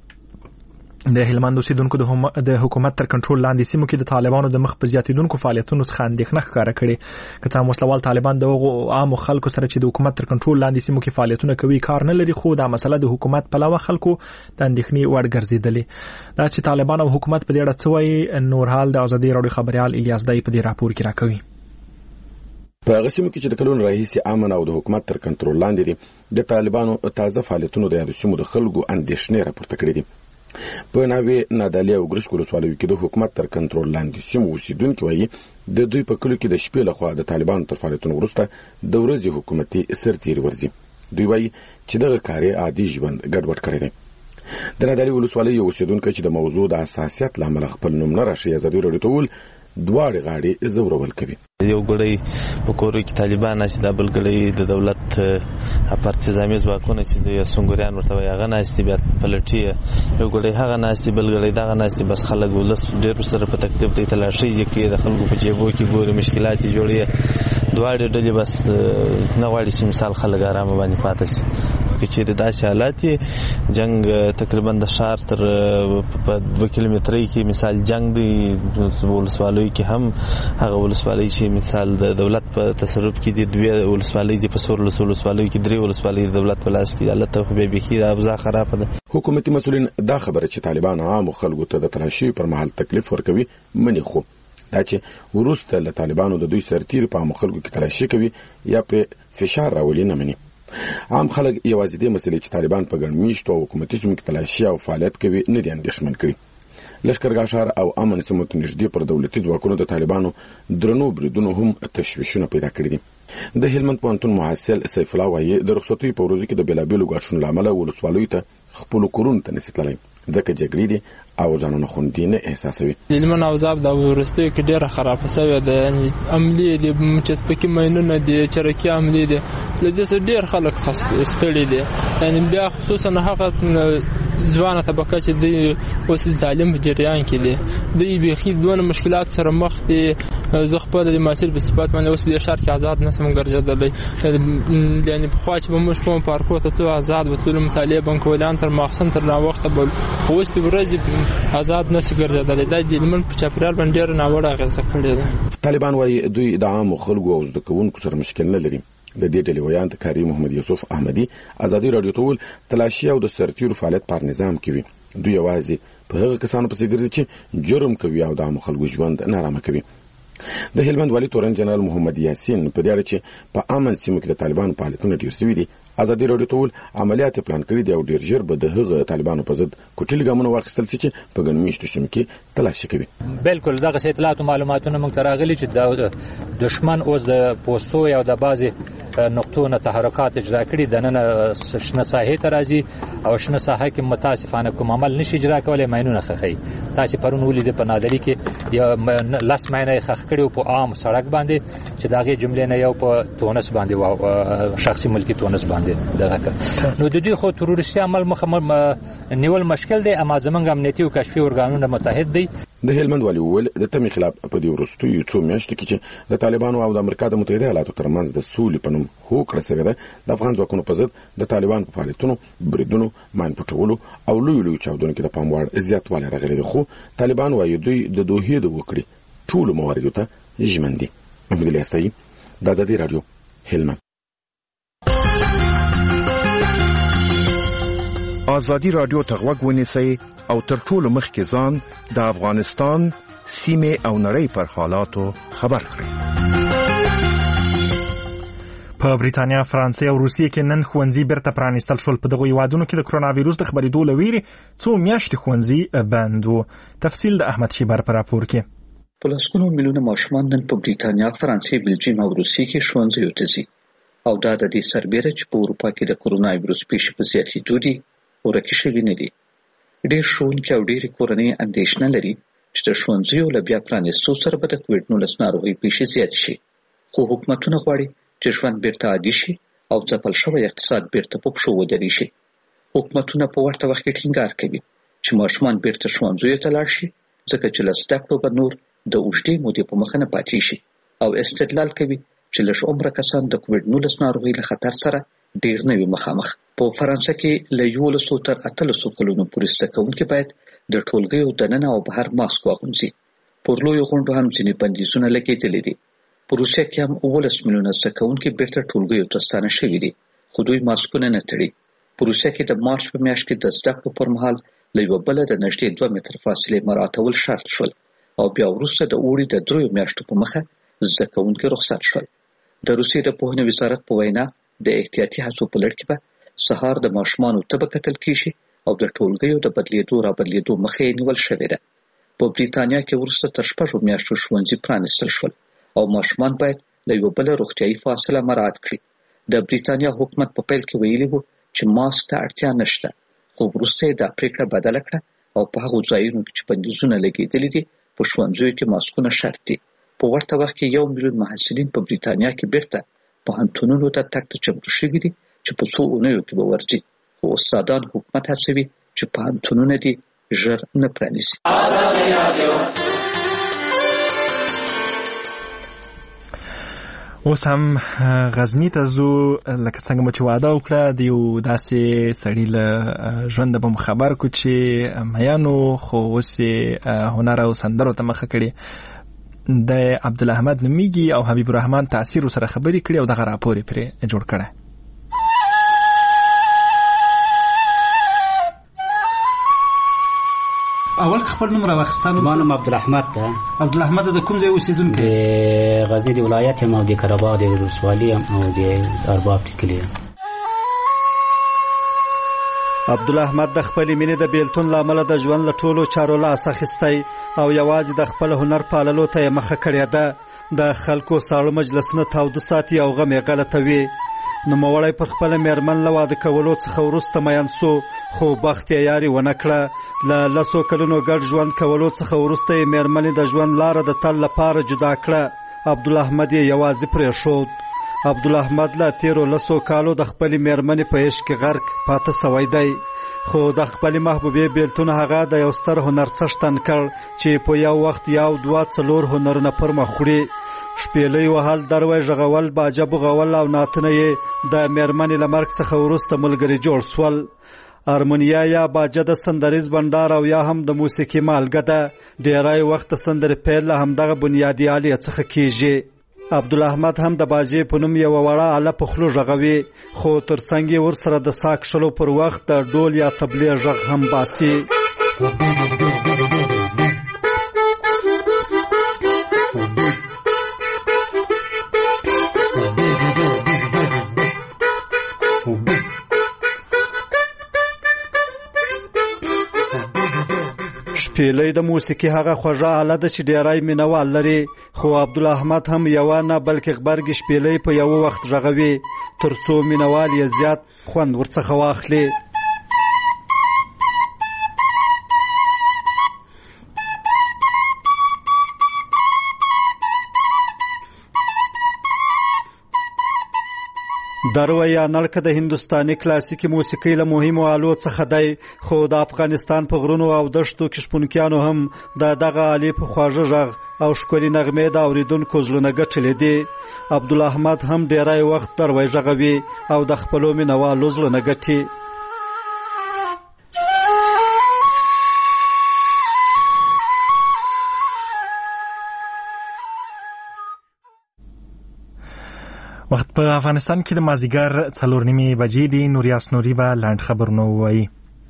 د هلمند اوسیدونکو د حکومت تر کنټرول لاندې سیمو کې د طالبانو د مخ په زیاتیدونکو فعالیتونو څخه اندېښنه ښکاره کړې که څه مسلوال طالبان د عامو خلکو سره چې د حکومت تر کنټرول لاندې سیمو کې فعالیتونه کوي کار نه لري خو دا مسله د حکومت په لور خلکو د اندېښنې وړ ګرځېدلې دا چې طالبان او حکومت په دې اړه څه وایي نورحال د ازادي راډیو خبريال الیاس دای په دې راپور کې راکوي. په هغه سیمو کې چې د کلونو راهیسې امن او د حکومت تر کنټرول لاندې دي د طالبانو تازه فعالیتونو د یادو سیمو د خلکو اندېښنې راپورته کړې دي. په ناوې نادالي او ګرشک ولسوالیو کې د حکومت تر کنټرول لاندې سیمو اوسیدونکي وایي د دوی په کلو کې د شپې لخوا د طالبانو تر فعالیتونو وروسته د ورځې حکومتي سرتیري ورځي. دوی وایي چې دغه کار عادي ژوند ګډوډ کړی دی. د نادالي ولسوالۍ یو اوسیدونکی چې د موضوع د حساسیت له امله خپل نوم نه راشي ازادي راډیو ته وویل دواړې غاړې زورول کوي. یو ګړی په کورو کې طالبان نشي د بل ګړی د دولت پارتیزامي ځواکونه چې د سنگوریان ورته وي هغه ناشتي بیا پلټي یو ګړی هغه ناشتي بل ګړی دغه ناشتي بس خلک ولس ډېر سره په تکلیف دی تلاشي کې د خلکو په جیبو کې ګوري مشکلات جوړي دواړې ډلې بس نه غواړي چې مثال خلک آرام باندې پاتې شي. چې د داسې حالات جنگ تقریبا د شهر تر په دوه کیلومترۍ کې مثال جنگ دی ولسوالۍ کې هم هغه ولسوالۍ چې مثال د دولت په تصرف کې دي دوه ولسوالۍ دي په سور ولسوالۍ کې درې ولسوالۍ د دولت په لاس کې حالت خو به بيخي ابزا خراب ده. حکومتي مسؤلین دا خبره چې طالبان عام خلکو ته د تلاشي پر مهال تکلیف ورکوي مني خو دا چې ورسته له طالبانو د دوی سرتیر په عام خلکو کې تلاشي کوي یا په فشار راولي نه مني. عام خلک یوازې د مسلې چې طالبان په ګڼ میشتو حکومتي سیمو کې تلاشي او فعالیت کوي نه دي اندېښمن کړي. لشکرګاه او امن سیمو ته نږدې پر دولتي ځواکونو د طالبانو درنو بریدونو هم تشویشونه پیدا کړي دي. د هلمند پوهنتون محصل سیف الله وایي د رخصتۍ په ورځو کې د بېلابېلو ګواښونو له امله ولسوالیو ته خپلو کورونو ته نشي تللی ځکه جګړې دي او ځانونه خوندي نه احساسوي. هلمند اوضاع د وروستیو کې ډېره خرابه شوې ده. عملي دي مچسپکي ماینونه دي چرکي عملي دي له دې څخه ډېر خلک ستړي دي. یعنې بیا خصوصا هغه ځوانه طبقه چې د اوس تعلیم په جریان کې دي دوی بيخي دونه مشکلات سره مخ دي. زه خپل د ماسیر په صفات باندې اوس په شهر کې آزاد نسم ګرځېدلی. یعنې په خوا چې به موږ په پارکو ته تو آزاد وتلو مطالعه بنکولان تر ماخصن تر نا وخت بل اوس د ورځې آزاد نس ګرځېدلی. دا د هلمند په چاپیریال باندې ډېره ناوړه اغېزه کړې ده. طالبان وایي دوی د عامو خلکو او زده کوونکو سره مشکل نه لري. د دې ډلې ویان د کاری محمد یوسف احمدي ازادي راډیو ته وویل تلاشي او د سرتیرو فعالیت پر نظام کوي. دوی یوازې په هغه کسانو پسې ګرځي چې جرم کوي او د عامو خلکو ژوند نارامه کوي. د هلمند والي تورن جنرال محمد یاسین په دې اړه چې په امن سیمو کې د طالبانو فعالیتونه ډېر شوي دي ازادي راډیو ته وویل عملیات پلان کړي دي او ډېر ژر به د هغه طالبانو په ضد کوټلي ګامونه واخیستل شي چې په ګڼ میشتو سیمو کې تلاشي کوي. بالکل دغه اطلاعات او معلوماتونه موږ ته راغلي چې د دشمن اوس د پوسټو یا د بعضي نقطو نه تحرکات اجرا کړي د نن شنه ساحې ته راځي او شنه ساحه کې متاسفانه کوم عمل نشي اجرا کولای ماینونه خخي. تاسو پرون ولید په نادري کې یا لاس ماینه خخ کړي په عام سړک باندې چې داغه جملې نه یو په تونس باندې او شخصي ملکی تونس باندې دغه نو د دې خو تروریستي عمل مخ نیول مشکل دی اما زمونږ امنیتي او کشفي ارګانونه متحد دي. د هلمند والي وویل د تمې خلاف په دې وروستیو څو میاشتو کې چې د طالبانو او د امریکا د متحده ایالاتو ترمنځ د سولې په نوم هوکړه شوې ده د افغان ځواکونو په ضد د طالبان په فعالیتونو بریدونو ماین پټولو او لوی لوی چاودنو کې د پام وړ زیاتوالی راغلی دی خو طالبان وایي دوی د دوحې د وکړې ټولو مواردو ته ژمن دي. محمد علي استایي د ازادي راډیو هلمند. ازادي راډیو ته غوږ ونیسئ او تر ټولو مخکې ځان د افغانستان سیمه او نړۍ پر حالاتو خبر کړئ. په بریتانیا، فرانسې او روسیې کې نن ښوونځي بیرته پرانیستل شول. په دغو هیوادونو کې د کرونا وایروس د خپرېدو له ویرې څو میاشتې ښوونځي بند وو. تفصیل د احمد شیبر په راپور کې. په لسګونو میلیونه ماشومان نن په بریتانیا، فرانسې، بلجیم او روسیې کې ښوونځیو ته ځي او دا د دې سربېره چې په اروپا کې د کرونا وایروس پیښې په زیاتېدو دي ورکې شوي نه دي. ډېر ښوونکي او ډېرې کورنۍ اندېښنه لري چې د ښوونځیو له بیا پرانیستو سره به د کووډ نولس ناروغۍ پیښې زیاتې شي. خو حکومتونه غواړي چې ژوند بیرته عادي شي او ځپل شوی اقتصاد بیرته په پښو ودرې شي. حکومتونه په ورته وخت کې ټینګار کوي چې ماشومان بیرته ښوونځیو ته لاړ شي ځکه چې له زده کړو به نور د اوږدې مودې په مخه نه پاتې شي او استدلال کوي چې لږ عمره کسان د کووډ نولس ناروغۍ له خطر سره ډېر نه وي مخامخ. په فرانسه کې له یولسو تر اتلسو کلونو پورې زده کوونکي باید د ټولګیو دننه او بهر ماسک واغوندي. پر لویو غونډو هم ځینې بندیزونه لګېدلي دي. په روسیه کې هم اوولس میلیونه زده کوونکي بیرته ټولګیو ته ستانه شوي دي خو دوی ماسکونه نه تړي. په روسیه کې د مارچ په میاشت کې د زده کړو پر مهال له یوه بله د نږدې دوه متر فاصلې مراعاتول شرط شول او بیا وروسته د اوړي د دریو میاشتو په مخه زده کوونکي رخصت شول. د روسیې د پوهنې وزارت په وینا د احتیاطي هڅو په لړ کې به سهار د ماشومانو ته به کتل کیږي او د ټولګیو د بدلیدو را بدلیدو مخه یې نیول شوې ده. په بریتانیا کې وروسته تر شپږو میاشتو ښوونځي پرانیستل شول او ماشومان باید له یوه بله روغتیایي فاصله مراعات کړي. د بریتانیا حکومت په پیل کې ویلي وو چې ماسک ته اړتیا نشته خو وروسته یې دا پریکړه بدله کړه او په هغو ځایونو کې چې بندیزونه لګېدلي دي په ښوونځیو کې ماسکونه شرط دي. په ورته وخت کې یو میلیون محصلین په بریتانیا کې بیرته پوهنتونونو ته تګ ته چمتو شوي دي چې په څو اونیو کې به ورځي خو استادان حکومت هڅوي چې پوهنتونونه دې ژر نه پرانیسي. اوس هم غزنی ته ځو. لکه څنګه مو چې واده وکړه د یو داسې سړي له ژونده به مو خبر کړو چې میانو خو اوس یې هنر او سندرو ته مخه کړې. د عبدالاحمد نومیږي او حبیب الرحمن تاثیر سره خبرې کړې او دغه راپور یې پرې جوړ کړی. اول خپل نوم راوخستانو. ما نوم عبدالاحمد ده. عبدالاحمد د کوم ځای اوسېدونکی؟ د غزنی د ولایت یم او د قره‌باغ د ولسوالي یم او د ارباب کلي یم. عبدالاحمد د خپل مینې د بیلتون لامل د ژوند له ټولو چارو لاس اخیستی او یوازې د خپل هنر پاللو ته مخه کړې ده. د خلکو ساړه مجلسونه تاوده ساتي او غم یې غلطوي. نوموړی پر خپل میرمن له واده کولو څخه وروسته میین سو خو بخت یې یاري ونه کړه. له لسو کلونو ګډ ژوند کولو څخه وروسته یې میرمنې د ژوند لاره د تل لپاره جدا کړه. عبدالاحمد یې یوازې پرېښود. عبدالاحمد له تیرو لسو کالو د خپلې میرمنې په عشق کې غرق پاته سوی دی خو د خپلې محبوبې بیلتون هغه د یو ستر هنر څښتن کړ چې په یو وخت یو دوه څلور هنرونه پر مخ وړي. شپېلۍ وهل، دروی غږول، باجه بوغول او نعتونه یې د میرمنې له مرګ څخه وروسته ملګري جوړ سول. ارمونیا یا باجه د سندریز بنډار او یا هم د موسیقي مالګه ده. ډیری وخت د سندرې پیل له همدغه بنیادي آلې څخه کیږي. عبدالاحمد هم د باجې په نوم یوه وړه آله په خولو غږوي خو ترڅنګ یې ورسره د سا کښلو پر وخت د ډول یا طبلې غږ هم باسي. شپېلۍ د موسیقي هغه خوږه آله ده چې ډیری مینوال لري خو عبدالاحمد هم یوه نه بلکې غبرګې شپېلۍ په یوه وخت غږوي تر څو مینوال یې زیات خوند ورڅخه واخلي. درو یا نلکه د هندستاني کلاسیکي موسیقۍ له مهمو آلو څخه دی، خو د افغانستان په غرونو او دښتو کې شپونکیانو هم د دغه آلې په خواږه غږ او ښکلي نغمې د اورېدونکو زړونه ګټلې دي. عبدالاحمد هم ډیری وخت دروي غږوي او د خپلو مینوالو زړونه ګټي. وخت په افغانستان کې د مازیګر څلور نیمې بجې دي. نوریاس نوري به لاند خبرونه ووایي.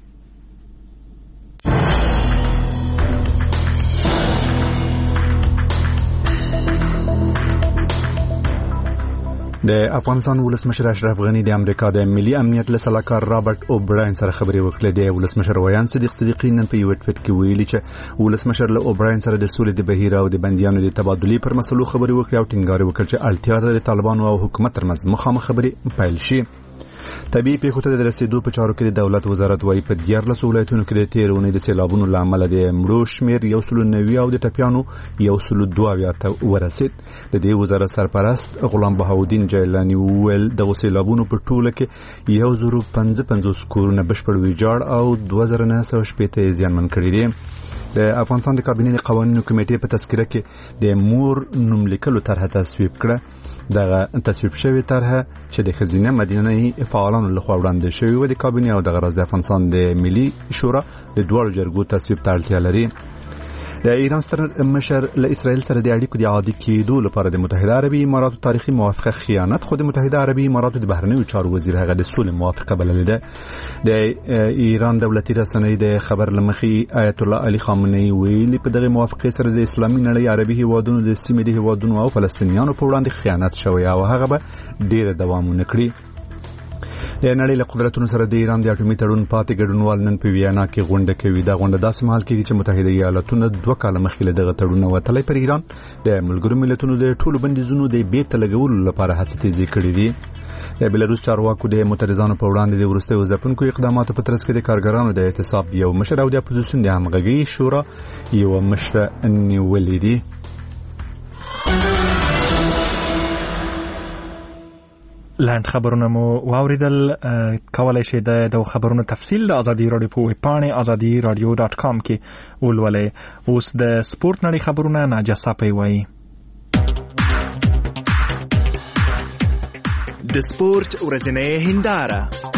د افغانستان ولسمشر اشرف غنی د امریکا د ملي امنیت له سلاکار رابرټ اوبراین سره خبرې وکړې. د ولسمشر ویان صدیق صدیقی نن په یو ټویټ کې ویلي چې ولسمشر له اوبراین سره د سولې د بهیر او د بندیانو د تبادلې پر مسلو خبرې وکړې او ټینګار وکړ چې اړتیا ده د طالبانو او حکومت ترمنځ مخامخ خبرې پیل شي. طبيعي پیښو ته د رسیدو په چارو کې د دولت وزارت وايي په دیارلس ولایتونو کې د تیرونې د سیلابونو لامل د مړو شمیر یو سل نوي او د ټپیانو یو سل دوه ته ورسید. د دې وزارت سرپرست غلام بهاودین جیلانی ویل د سیلابونو په ټوله کې یو زر پنځه پنځوس کورونه بشپړ ویجاړ او دوه زره نه سوه شپږ زیانمن کړي دي. د افغانستان د کابینې د قوانینو کمیټې په تذکره کې د مور نوم لیکلو طرحه تصویب کړه. دغه تصویب شوی طرحه چې د خزینه مدینه فعالانو لخوا وړاندې شوی و د کابینې او د غرض د افغانستان د ملي شورا د دوه جرګو تصویب ته اړتیا لري. د ایران ستر مشر له اسرائیل سره د اړیکو د عادي کېدو لپاره د متحده عربي اماراتو تاریخي موافقه خیانت، خو د متحده عربي اماراتو د بهرنیو چارو وزیر هغه د سولې موافقه بللې ده. د ایران دولتي رسنۍ د خبر لمخې آیت الله علي خامنه‌ای ویلي په دغه موافقه سره د اسلامي نړۍ عربي هیوادونو د سیمې د هیوادونو او فلسطینیانو په وړاندې خیانت شوی او هغه به ډیر دوام ونکړي. د نړۍ له قدرتونو سره د ایران د اټومي تړون پاتې ګډونوال نن په ویانا کې غونډه کوي. دا غونډه داسې مهال کې چې متحده ایالاتونه دوه کاله مخکې له دغه تړون وتلی پر ایران د ملګرو ملتونو د ټولو بندیزونو د بیرته لګولو لپاره هڅې تیزې کړې دي. د بلاروس چارواکو د معترضانو په وړاندې د وروستیو ځپونکو اقداماتو په ترڅ کې د کارګرانو د اعتصاب یو مشر او د اپوزیسیون د همغږۍ شورا یو مشره نیولې دي. لاند خبرونه مو واوریدل. کولای شئ د خبرونو تفصیل د ازادي رادیو په ویب پاڼه ازادي رادیو ډاټ کام کې ولولئ. اوس د سپورت نړۍ خبرونه ناجسا پی وایي. د سپورت ورځنۍ هنداره.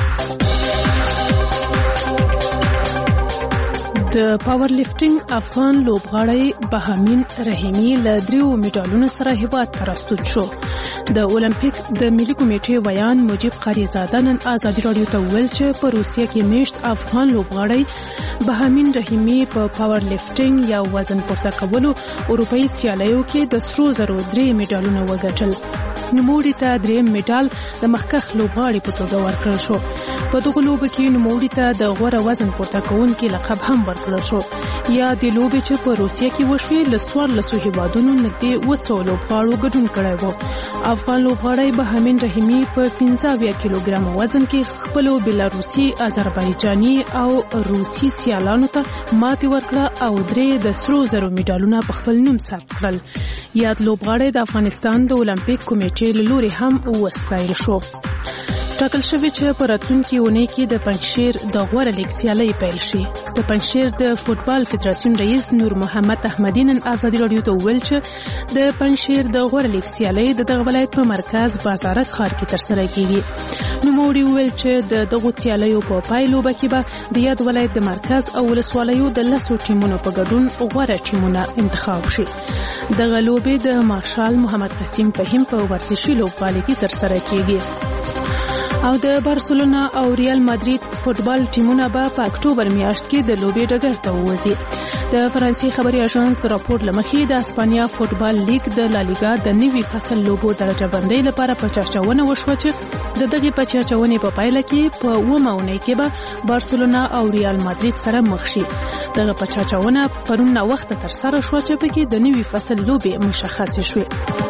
د پاور لیفټینګ افغان لوبغاړی بهامین رحیمی له دریو میډالونو سره هیواد ته راستون شو. د اولمپیک د ملي کمیټې ویان مجيب قاریزاده نن ازادي رادیو ته ویل چې په روسیه کې میشت افغان لوبغاړی بهامین رحیمی په پاور لیفټینګ یا وزن پورته کولو اروپאי سیالیو کې د سرو زرو درې میډالونه وګټل. نوموړي ته دریم میډال د مخکښ لوبغاړي په توګه ورکړل شو. په دغه لوبه کې نوموړي ته د غوره وزن پورته کوونکي لقب هم ورکړل شو. یا د لوبې چې په روسیه کې وشوې له څوارلسو هیوادونو نږدې اووه سوه لوبغاړو ګډون کړی و. افغان لوبغاړی بهامین رحیمی په پنځه اویا کیلوګرام وزن کې خپلو بلاروسي، آذربایجاني او روسي سیالانو ته ماتې ورکړه او درې د سرو زرو میډالونه په خپل نوم ثبت کړل. یاد لوبغاړی د افغانستان د اولمپیک کمیټې له لوري هم وستایل شو. ټاکل شوی چې په راتلونکي اونۍ کې د پنجشیر د غوره لیګ سیالۍ پیل شي. د پنجشیر د فوټبال فدراسیون رئیس نور محمد احمدی نن ازادي رادیو ته ویل چې د پنجشیر د غوره لیګ سیالۍ د دغه ولایت په مرکز بازارک ښار کې ترسره کیږي. نوموړي ویل چې د دغه سیالیو په پایلوبه کې به د یاد ولایت د مرکز او ولسوالیو د لسو ټیمونو په ګډون غوره ټیمونه انتخاب شي. دغه لوبې د مارشال محمد قاسم فهیم په ورزشي لوبغالي کې ترسره کیږي. او د بارسلونا او ریال مادرید فوټبال ټیمونه به په اکتوبر میاشت کې د لوبې ډګر ته ووځي. د فرانسې خبري اژانس د راپور لمخې د اسپانیا فوټبال لیګ د لالیګا د نوي فصل لوبو درجه بندۍ لپاره په چارچونه وشوه چې د دغه په چارچونې په پایله کې په اومه اونۍ کې به بارسلونا او ریال مادرید سره مخ شي. دغه په چارچونه پرون وخت تر سره شو چې په کې د نوي فصل لوبې مشخص شوې.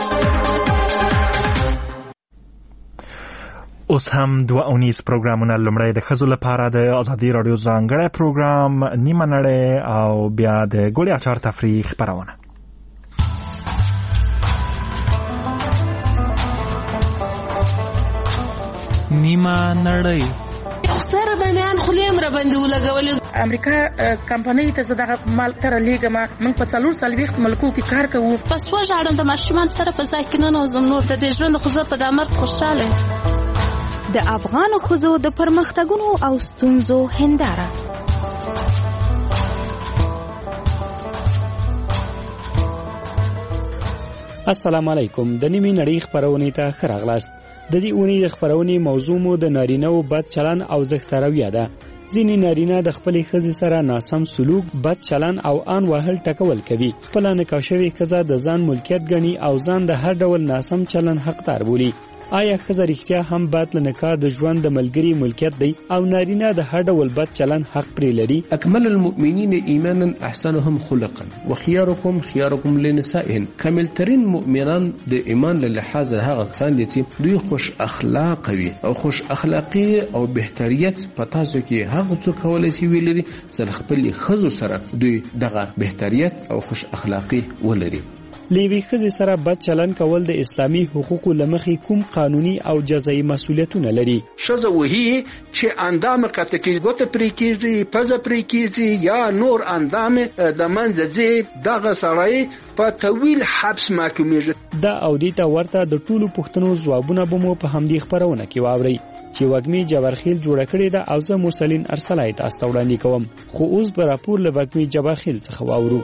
اوس هم دوه اونیز پروګرامونه. لومړی د ښځو لپاره د ازادي رادیو ځانګړی پروګرام نیمه نړۍ او بیا د ګوړې اچار تفریح خپرونه. نیمه نړۍ. سره د میان خلیم را باندې ولګولې. امریکا کمپنۍ ته زه دغه مال تر لیږم. موږ په څلور څلوېښت ملکو کې کار کوو. پس وژاړم د ماشومان سره په ځای کې ننوځم. نور د دې ژوند خو زه په دا مرګ خوشحاله یم. د افغانو ښځو د پرمختګونو او ستونزو هنداره. السلام علیکم. د نیمې نړۍ خبرونې ته ښه راغلاست. د دې اونۍ د خبرونې موضوع مو د نارینه‌و بد چلن او زښت رویه ده. ځینې نارینه د خپلې ښځې سره ناسم سلوک، بد چلن او آن وهل ټکول کوي. خپله نکاح شوې ښځه د ځان ملکیت ګڼي او ځان د هر ډول ناسم چلن حقدار بولي. آیا ښځه رښتیا هم باید له نکاح د ژوند د ملګري ملکیت دی او نارینه د هر ډول بد چلن حق پرې لري؟ اکمل المؤمنین ایمانا احسنهم خلقا وخياركم خياركم لنسائهم. کامل ترین مؤمنان د ایمان له لحاظ هغه کسان دي چې دوی خوش اخلاق وي او خوش اخلاقی او بهتریت په تاسو کې هغه څوک کولای شي ویلري چې خپل ښځو سره دوی دغه بهتریت او خوش اخلاقی ولري. لیوی ښځې سره بد چلن کول د اسلامي حقوقو له مخې کوم قانوني او جزایي مسؤلیتونه لري؟ ښځه وهي چې اندام قطع کېږي، ګوته پرې کېږي، پزه پرې کېږي یا نور اندام د منځه ځي، دغه سړی په طویل حبس محکومیږي. دا او دې ته ورته د ټولو پوښتنو ځوابونه به مو په همدې خپرونه کې واورئ چې وږمې جبرخیل جوړه کړې ده او زه مرسلین ارسلای تاسو ته وړاندې کوم. خو اوس به راپور له وږمې جبرخیل څخه واورو.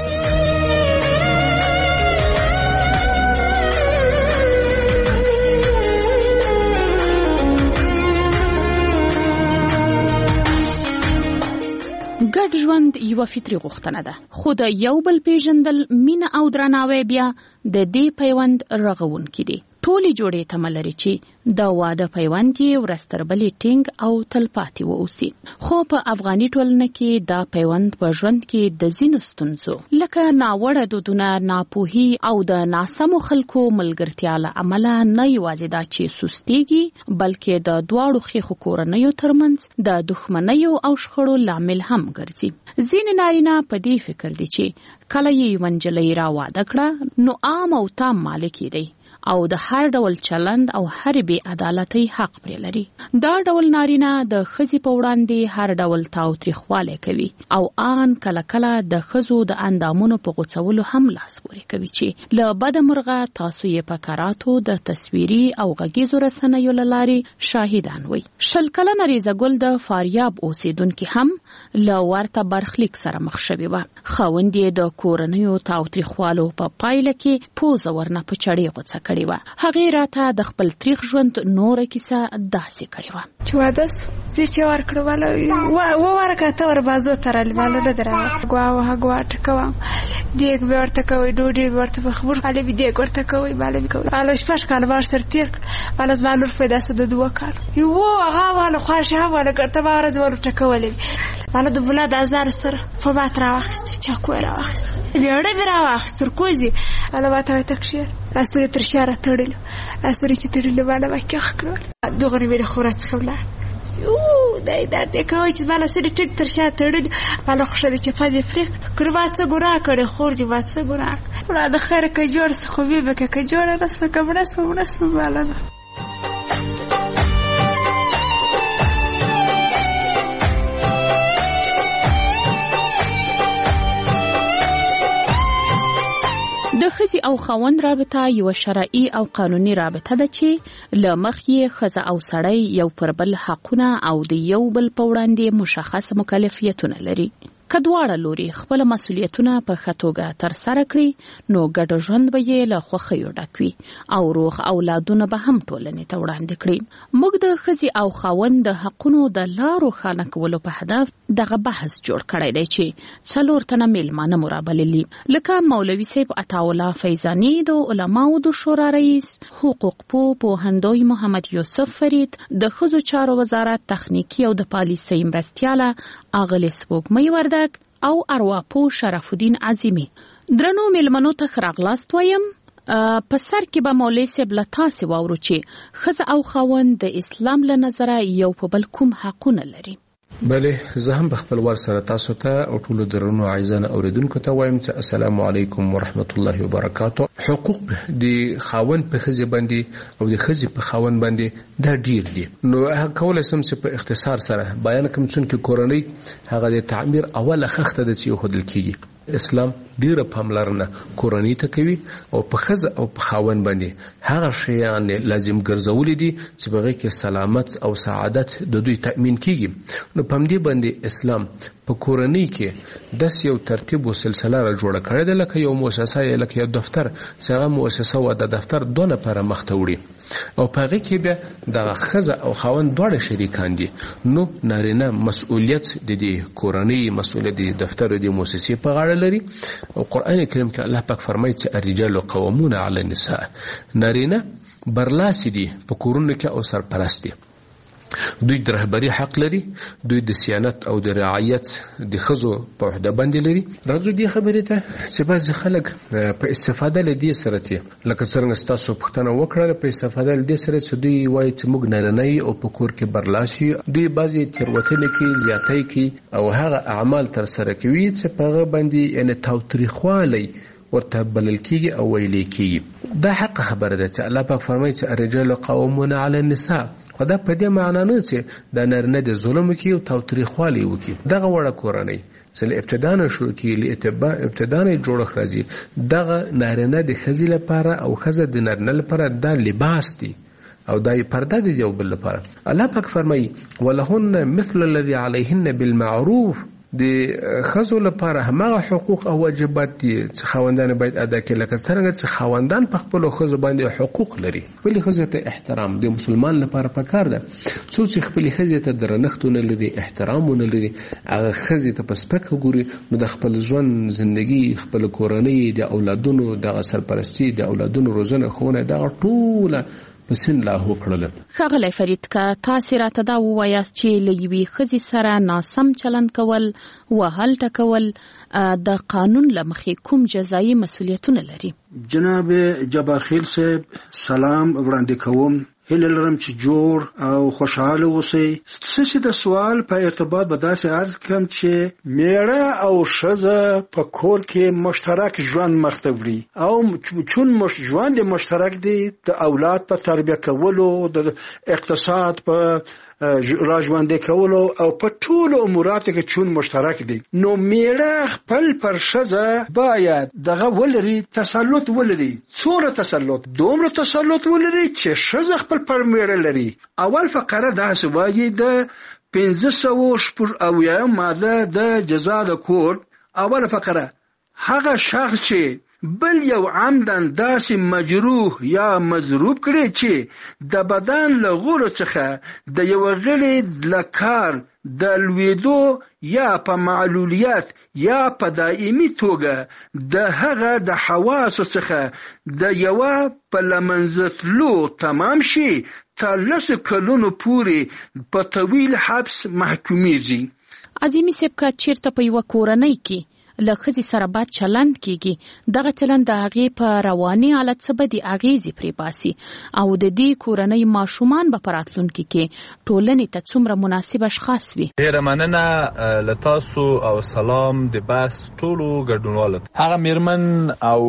ګډ ژوند یو فطري غوښتنه ده، خو د یو بل پیژندل، مینه او درناوی بیا د دې پیوند رغونکي دي. ټولې جوړې تمه لري چې د واده پیوند یې ورځ تر بلې ټینګ او تلپاتې واوسي. خو په افغاني ټولنه کې دا پیوند په ژوند کې د ځینو ستونزو لکه ناوړه دودونه، ناپوهي او د ناسمو خلکو ملګرتیا له امله نه یوازې دا چې سستېږي، بلکې د دواړو ښیښو کورنیو ترمنځ د دښمنیو او شخړو لامل هم ګرځي. ځینې نارینه په دې فکر دي چې کله یې یوه نجلۍ را واده کړه نو عام او تام مالک دی او د هر ډول چلند او هر بې عدالتۍ حق پرې لري. دا ډول نارینه د ښځې په وړاندې هر ډول تاوتریخوالی کوي او آن کله کله د ښځو د اندامونو په غوڅولو هم لاس پورې کوي چې له بده مرغه تاسو یې په کراتو د تصویري او غږیزو رسنیو له لارې شاهدان وئ. شل کلنه ریزه ګل د فاریاب اوسیدونکي هم له ورته برخلیک سره مخ شوې وه. خاوند یې د کورنیو تاوتریخوالو په پایله کې پوزه ورنه په چړې غوڅه کړې وه. هغې راته د خپل تریخ ژوند نوره کیسه داسې کړې وه چې واده زه چې ورکړو والا وورکړه ته ور بازو ته رالې والا نه در غوا وهه ګوا ټکوم دیګ به ورته کوئ، ډوډۍ به ورته پخوو، خالې به دیګ ورته کوئ، بالا به کوئ. والا شپږ کاله به ورسره تېر کړل. والا زما لور پیدا شوه د دوه کالو. و هغه والا خوښې هم والا ګرته به ورځ والا ټکولې وي. والا د بولا د ازار سره فبات راواخیستې، چاکو یې راواخیست، بیړۍ مې راواخیست، سرکوز یې والا ما ته وایي تک شیر لاسونه تر شا راتړلو، لاسونه چې تړلي والا ما کېښ کړل. دغه مې له خوره څخه ولاړ. اوه دا یې درد یې کوی چې زما لاسونه ټیټ تر شا تړلي. والا خوښه ده چې پز یې پرې کړ. ما څه ګناه کړې خور دې، ما څه ګناه کړې. وړه د خیره که جوړ څه خو ویې به که که جوړه نه شوه که مړه شوه مړه شوه والا ده. د ښځې او خاوند رابطه یو شرعي او قانوني رابطه ده چې له مخې یې ښځه او سړی یو پر بل حقونه او د یو بل په وړاندې مشخص مکلفیتونه لري. که دواړه لوري خپل مسؤلیتونه په ښه توګه ترسره کړي نو ګډ ژوند به یې له خوښیو ډک وي او روغ اولادونه به هم ټولنې ته وړاندې کړي. موږ د ښځې او خاوند د حقونو د لا روښانه کولو په هدف دغه بحث جوړ کړی دی چې څلور تنه میلمانه مو رابللي، لکه مولوي صاحب عطاالله فیضاني د علماو د شورا رئیس، حقوق پوه پوهندوی محمد یوسف فرید، د ښځو چارو وزارت تخنیکي او د پالیسۍ مرستیاله اغلې سپوږمۍ وردګ او ارواپو شرف الدین عظیمی. درنو میلمنو ته ښه راغلاست وایم. په سر کې به مولوي صاحب له تاسې واورو چې ښځه او خاوند د اسلام له نظره یو په بل کوم حقونه لري. بله زه هم بخپل ور سره تاسو ته او ټول درنو عزیزان اوریدونکو ته وایم چې السلام علیکم ورحمت الله وبرکاته. حقوق د خاوند په خزي باندې او د خزي په خاوند باندې دا ډیر دي. نو کولای سم چې په اختصار سره بیان کوم چې کورنۍ هغه د تعمیر اوله خخته د چې خودل کیږي. اسلام ډیره پاملرنه کورنۍ ته کوي او په خزه او په خاوند باندې هغه شیان لازم ګرځولې دي چې بغیر کې سلامت او سعادت د دوی تأمین کیږي. نو په دې باندې اسلام په کورنۍ کې د یو ترتیب او سلسله را جوړه کړې ده، لکه یو مؤسسه یا لکه یو دفتر چې هغه مؤسسه او د دفتر دوه لپاره مخ ته وړي او په هغه کې بیا د خزه او خاوند دواړه شریکان دي. نو نارینه مسؤلیت د دې کورنۍ مسؤلیت د دفتر او د مؤسسې په غاړه لري. او قرآن کریم کې الله پاک فرمایي چې الرجال قوامون علی النساء، نارینه برلاسی دي په کورونو کې او سرپرست دي. دوی د رهبری حق لري، دوی د سیانت او د رعایت د خزو په وحده باندې لري. راځو دې خبرې ته چې بعض خلک په استفاده لدی سره چې لکه څنګه تاسو پوښتنه وکړه په استفاده لدی سره چې دوی وایي چې موږ نارینه او په کور کې برلاسي، دوی بعضی تیروتنې کې زیاتې کې او هغه اعمال تر سره کوي چې په هغه باندې یعنی تاوتریخوالی ورته بلل کیږي او ویل کیږي. دا حق خبره ده چې الله پاک فرمایي چې الرجال قوامون علی النساء. خدا په دې معنا نه چې د نارینه د ظلم کې او تاوتریخوالي وکي. دغه وړه کورنۍ چې ابتدا نه شو کې ل اتباع ابتدا نه جوړ راځي، دغه نارینه د خزي لپاره او خزه د نارینه لپاره د لباس دي او دای پرده دی یو بل لپاره. الله پاک فرمایي ولهن مثل الذي عليهن بالمعروف. د خزو لپاره همغه حقوق او واجبات دي چې خاوندان باید ادا کړي، لکه څنګه چې خاوندان په خپل خزو باندې حقوق لري. ولې خزو ته احترام د مسلمان لپاره پکار ده. څوک چې خپل خزو ته درنښتونه لري، احترامونه لري، هغه خزو ته په سپک ګوري، نو د خپل ژوند زندگی، خپل کورنۍ، د اولادونو د سرپرستی، د اولادونو روزنه خونه دا ټول پسین لا وکړل. ښاغلی فرید که تاسو راته دا ووایاست چې له یوې ښځې سره ناسم چلند کول، وهل ټکول د قانون له مخې کوم جزایي مسؤلیتونه لري؟ جناب جبار خیل صاحب سلام وړاندې کوم. هیله لرم چې جوړ او خوشحاله اوسئ. ستاسو د سوال په ارتباط به داسې عرض کوم چې میړه او ښځه په کور کې مشترک ژوند مخ ته وړي او چون مش ژوند مشترک دی د اولاد په تربیه کولو، د اقتصاد په راژوندې کولو او په ټولو اموراتو کې چون مشترک دي، نو میړه خپل پر ښځه باید دغه ولري، تسلط ولري. څومره تسلط؟ دومره تسلط ولري چې ښځه خپل پر میړه لري. اول فقره داسې وایي د پنځه سوه شپږ اویایم ماده د جزا د کور اوله فقره، هغه شخص چې بل یو عمدن داسې مجروح یا مضروب کړي چې د بدن له غړو څخه د یو غړي له کار د لویدو یا په معلولیت یا په دائمي توګه د هغه د حواسو څخه د یوه په لمنځتلو تمام شي تر لسو کلونو پورې په طویل حبس محکومیږي. عظیمي صاحب که چیرته په یوه کورنۍ کې له ښځې سره بد چلند کیږي، دغه چلند د هغې په رواني حالت څه بدې اغېزې پرې باسي او د دې کورنۍ ماشومان به په راتلونکي کې ټولنې ته څومره مناسب اشخاص وي؟ ډېره مننه له تاسو او سلام د بحث ټولو ګډونوالو. هغه میرمن او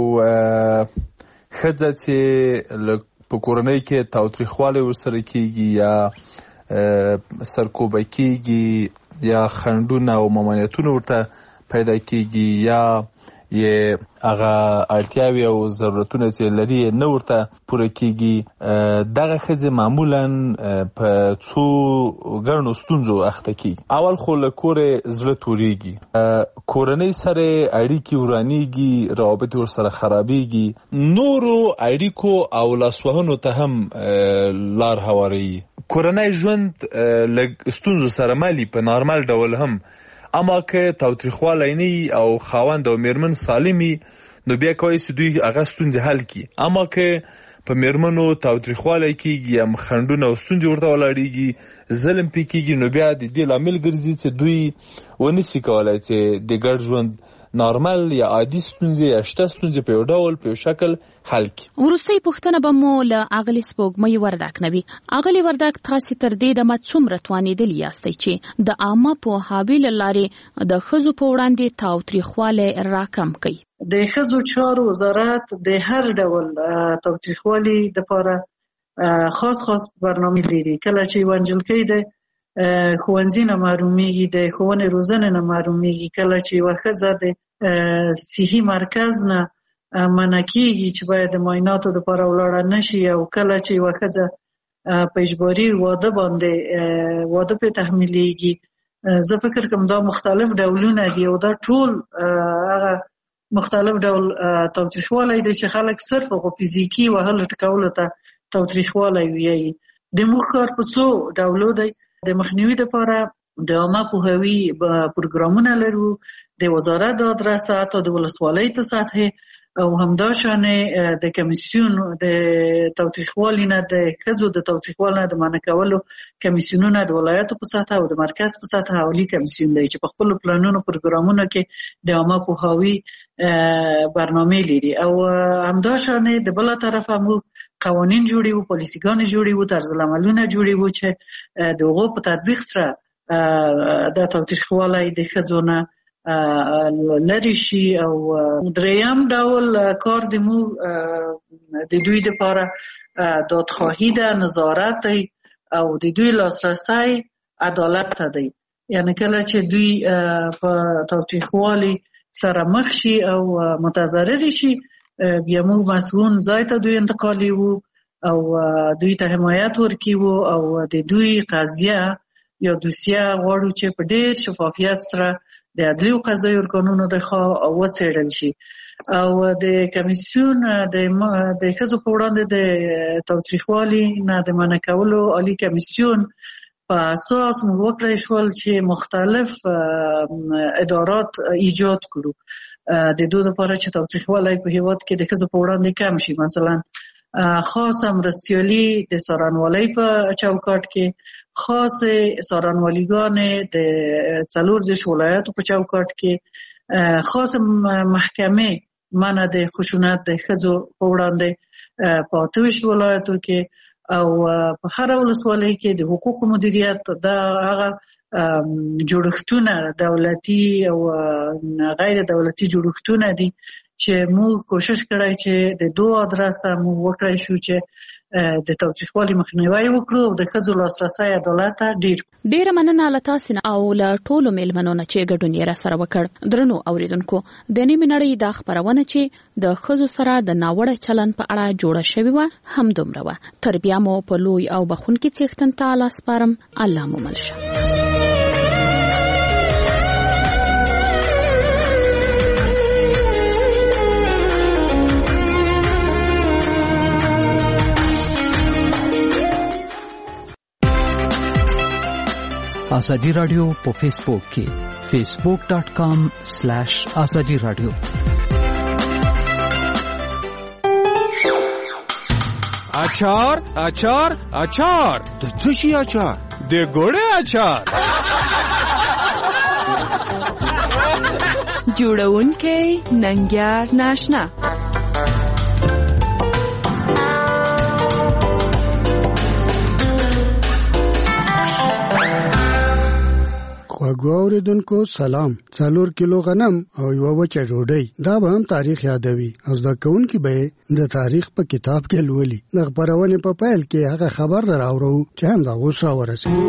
ښځه چې په کورنۍ کې تاوتریخوالی ورسره کیږي یا سرکوبه کیږي یا خنډونه او ممانعتونه ورته پیدا کیږي یا یې هغه اړتیاوې او ضرورتونه چې لري نه ورته پوره کیږي، دغه ښځې معمولا په څو ګڼو ستونزو اخته کیږي. اول خو له کورې زړه توریږي، کورنۍ سره اړیکې ورانیږي، روابط ورسره خرابیږي، نورو اړیکو او لاسوهنو ته هم لار هواروي. کورنۍ ژوند له ستونزو سره مالي په نارمل ډول هم، اما که تاوتریخوالی نه او خاوند او میرمن سالمي نو بیا کولی شي دوی هغه ستونزې حل کړي. اما که په میرمنو تاوتریخوالی کیږي یا خنډونه او ستونزې ورته ولاړیږي، ظلم پې کیږي، نو بیا د دې لامل ګرځي چې دوی ونشي کولی چې د ګډ ژوند نارمل یا عادي ستونزې یا شته ستونزې په یو ډول په یو شکل حل کړي. وروستۍ پوښتنه به مو له اغلې سپوږمۍ وردک نه وي. اغلې وردک تاسې تر دې دمه څومره توانېدلي یاستئ چې د عامه پوهاوي له لارې د ښځو په وړاندې تاوتریخوالی راکم کړي؟ د ښځو چارو وزارت د هر ډول تاوتریخوالي دپاره خاص خاص برنامې لري. کله چې یوه نجلۍ د ښوونځي نه محرومیږي، د ښوونې روزنې نه محرومیږي، کله چې یوه ښځه د صحي مرکز نه منع کېږي چې باید د معایناتو دپاره ولاړه نشي، او کله چې یوه ښځه په اجباري واده باندې واده پرې تحمیلیږي، زه فکر کوم دا مختلف ډولونه دي او دا ټول هغه مختلف ډول تاوتریخوالی دی چې خلک صرف هغو فزیکي وهلو ټکولو ته تاوتریخوالی وایي. د موږ کار په څو ډولو دی. د مخنیوي لپاره د عامه پوهاوي پروګرامونه لرو، د وزارت د ادرسه حتی د ولسوالۍ ته سطحې، او همداشانې د کمیسیون د تاوتریخوالي نه د ښځو د تاوتریخوالي نه د منع کولو کمیسیونونه د ولایاتو په سطحه او د مرکز په سطحه عالي کمیسیون دی چې په خپلو پلانونو پروګرامونو کې د عامه پوهاوي برنامې لري. او همداشانې د بله طرفه موږ قوانین جوړوو، پالیسیګانې جوړوو، طرزالعملونه جوړوو چې د هغو په تطبیق سره د تاوتریخوالی د ښځو نه لرې شي. او دریم ډول کار د موږ د دوی دپاره دادخواهي ده، نظارت دی، او د دوی لاسرسی عدالت ته دی. یعنی کله چې دوی په تاوتریخوالي سره مخ شي او متضرر شي، بیا موږ مسئول ځای ته دوی انتقالیو او دوی ته حمایت ورکوو او د دوی قضیه یا دوسیه غواړو چې په ډېر شفافیت سره د عدلي او قضایي ارګانونو د خوا وڅېړل شي. او د کمیسیون د ښځو په وړاندې د تاوتریخوالي نه د منع کولو عالي کمیسیون په اساس موږ وکړی شول چې مختلف ادارات ایجاد کړو د دوی لپاره چې تاوتریخوالی په هېواد کې د ښځو په وړاندې کم شي. مثلا خاصه مرستیالي د څارنوالۍ په چوکاټ کې، خاصې څارنوالیګانې د څلور دېرش ولایاتو په چوکاټ کې، خاصه محکمې منع د خشونت د ښځو په وړاندې په اته ویشت ولایاتو کې، او په هره ولسوالۍ کې د حقوقو مدیریت دا هغه جوړښتونه دولتي او غیر دولتي جوړښتونه دي چې موږ کوشش کړی چې د دوه ادرسه موږ وکړی شو چې د تاوتریخوالي مخنیوی وکړو او د ښځو لاسرسی عدالت ته ډېر. ډېره مننه له تاسې نه او له ټولو میلمنو نه چې ګډون یې راسره وکړ. درنو اوریدونکو، د نیمې نړۍ دا خپرونه چې د ښځو سره د ناوړه چلند په اړه جوړه شوې وه همدومره وه. تر بیا مو په لوی او بخښونکي څښتن تعالی سپارم. الله مو مل شه. آزادی رادیو په فیسبوک کې فیسبوک ډاٹ کام سلیش آزادی رادیو. اچار اچار اچار د څه شي اچار؟ د ګوړې اچار. جوړونکی ننګیار ناشنا. خواږه اوریدونکو سلام. څلور کیلو غنم او یوه وچه ډوډۍ، دا به هم تاریخ یادوي او زده کوونکي به د تاریخ په کتاب کې لولي. د خپرونې په پیل کې هغه خبر در اورو چې هم دا اوس راورسېد.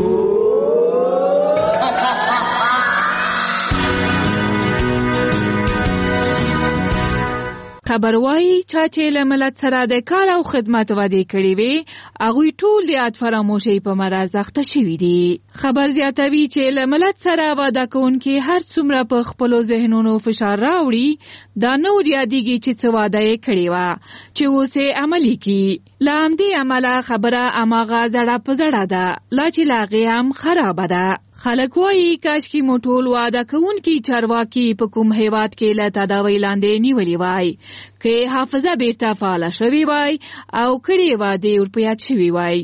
خبر وايي چې له ملت سره د کار او خدمت وعده کړې وي هغوی ټول یاد فراموشي په مرز اخته شوي دي. خبر زیاتوي چې له ملت سره وعده کوونکي هر څومره په خپلو ذهنونو فشار راوړي دا نو یادېږي چې څه وعده یې کړې وه چې اوس یې عملي کړي. له همدې امله خبره هماغه زړه په زړه ده لا چې له هغې هم خرابه ده. خلک وایي کاشکې مو ټول وعده کوونکي چارواکي په کوم هیواد کې له تداوۍ لاندې نیولي وای، که حافظه بیرته فعاله شوې وای او کړې وعدې ورپه یاد شوې وای.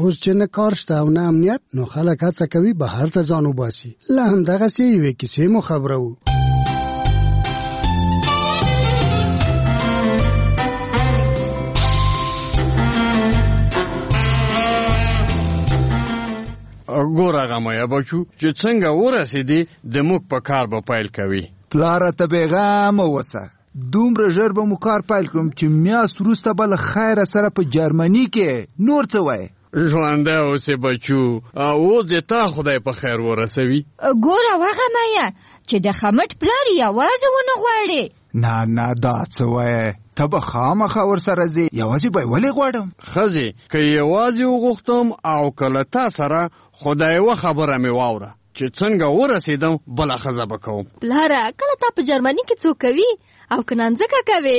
اوس چې نه کار شته او نه امنیت نو خلک هڅه کوي بهر ته ځان وباسي. لا همدغسې یوې کیسې مو خبرو. ګور هغه میا بچو چې څنګه ورسېدې د موږ په کار به پیل کوي. پلاره ته بیغام اوسه، دومره ژر به مو کار پیل کړم چې میاشت وروسته به له خیره سره په جرمني کې. نور څه وایې؟ ژوندی اوسې بچو، اوس دې تا خدای په خیر ورسوي. ګوره وغه میا چې د خمټ پلار یوازې ونه غواړي. نه نه دا څه وایې؟ ته به خامخا ورسره ځې، یوازې به یې ولې غواړم؟ ښځې که یوازې وغوښتم او که له تا سره خدای یوه خبره مې واوره چې څنګه ورسېدم بله ښځه به کوم. پلاره کله تا په جرمني کې څوک کوي او که نانځکه کوي؟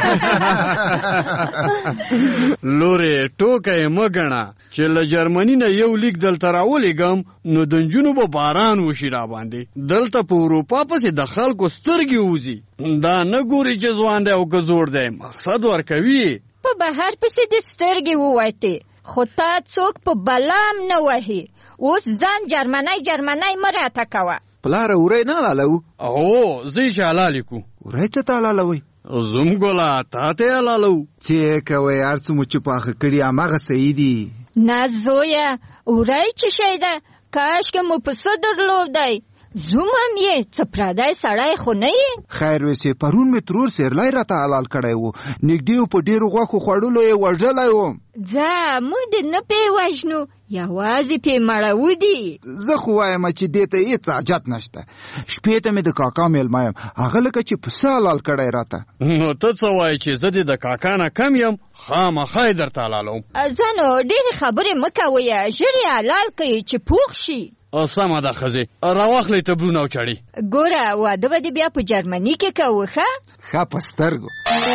لورې ټوکه یې مه ګڼه چې له جرمني نه یو لیک دلته راولېږم نو د نجونو به باران وشي راباندې. دلته په اروپا پسې د خلکو سترګې وځي، دا نه ګوري چې ځوان دی او که زوړ دی، مقصد ورکوي. په بهر پسې د سترګې ووتې خو تا څوک په بلام نه وهي. اوس ځان جرمنی جرمنی مه راته کوه. پلاره وری نه حلالوو؟ هو زه یې چې حلالې کړو. وری څه ته حلالوئ؟ زوم ګله تا ته یې حلالوو. څه یې کوئ، هر څه مو چې پاخه کړي هماغه صحیح دي. نه زویه، وری څه شی ده؟ کاشکې مو پسه درلودی. زوم هم یې څه پردی سړی خو نه یې. خیر ویسې پرون مې ترور سیرلی راته حلال کړی و، نږدې و په ډېرو غوښو خوړلو یې وژلی وم. ځه موږ دې نه پې وژنو، یوازې پې مړوو دي. زه خو وایم چې دې ته هېڅ حاجت نشته. شپې ته مې د کاکا میلمه یم، هغه لکه چې پسه حلال کړی راته. نو ته څه وایې چې زه دې د کاکا نه کم یم؟ خامخا یې درته حلالوم. زه نو ډېرې خبرې مه کوئ، ژر یې حلال کړئ چې پوخ شي. سمه ده ښځې، راواخلئ تبرونه او چړې. ګوره واده به دې بیا په جرمني کې کوو. ښه ښه په سترګو.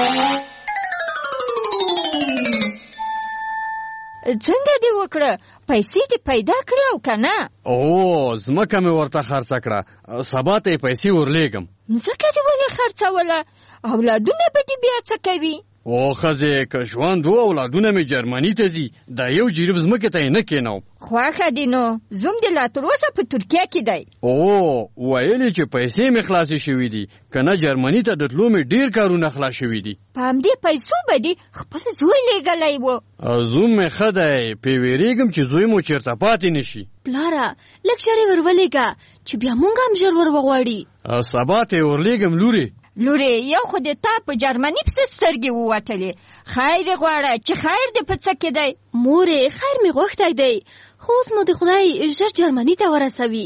څنګه دې وکړه؟ پیسې دې پیدا کړې او که نه؟ او ځمکه مې ورته خرڅه کړه، سبا ته یې پیسې ورلیږم. ځمکه دې ولې خرڅوله؟ اولادونه به دې بیا څه کوي؟ او ښځې که ژوند و اولادونه مې جرمني ته ځي، دا یو جریب ځمکې ته یې نه کېنوم. خوښه دې نو، زوم دې لا تر اوسه په ترکیه کې دی. او ویل چې پیسې مې خلاصې شوي دي، که نه جرمني ته د تلو مې ډېر کارونه خلاص شوي دي. په همدې پیسو به دې خپل زوی لیږلی و. زوم مې ښه دی، پې وېرېږم چې زوی مو چېرته پاتې نه شي. پلاره لږ ژر یې ورولېږه چې بیا مونږ هم ژر ور وغواړي. سبا ته یې ورلیږم لورې. لورې یو خو دې تا په جرمني پسې سترګې ووتلې، خیر یې غواړه چې خیر دې په څه کې دی. مورې خیر مې غوښتی دی، خو اوس مو د خدای ژر جرمني ته ورسوي.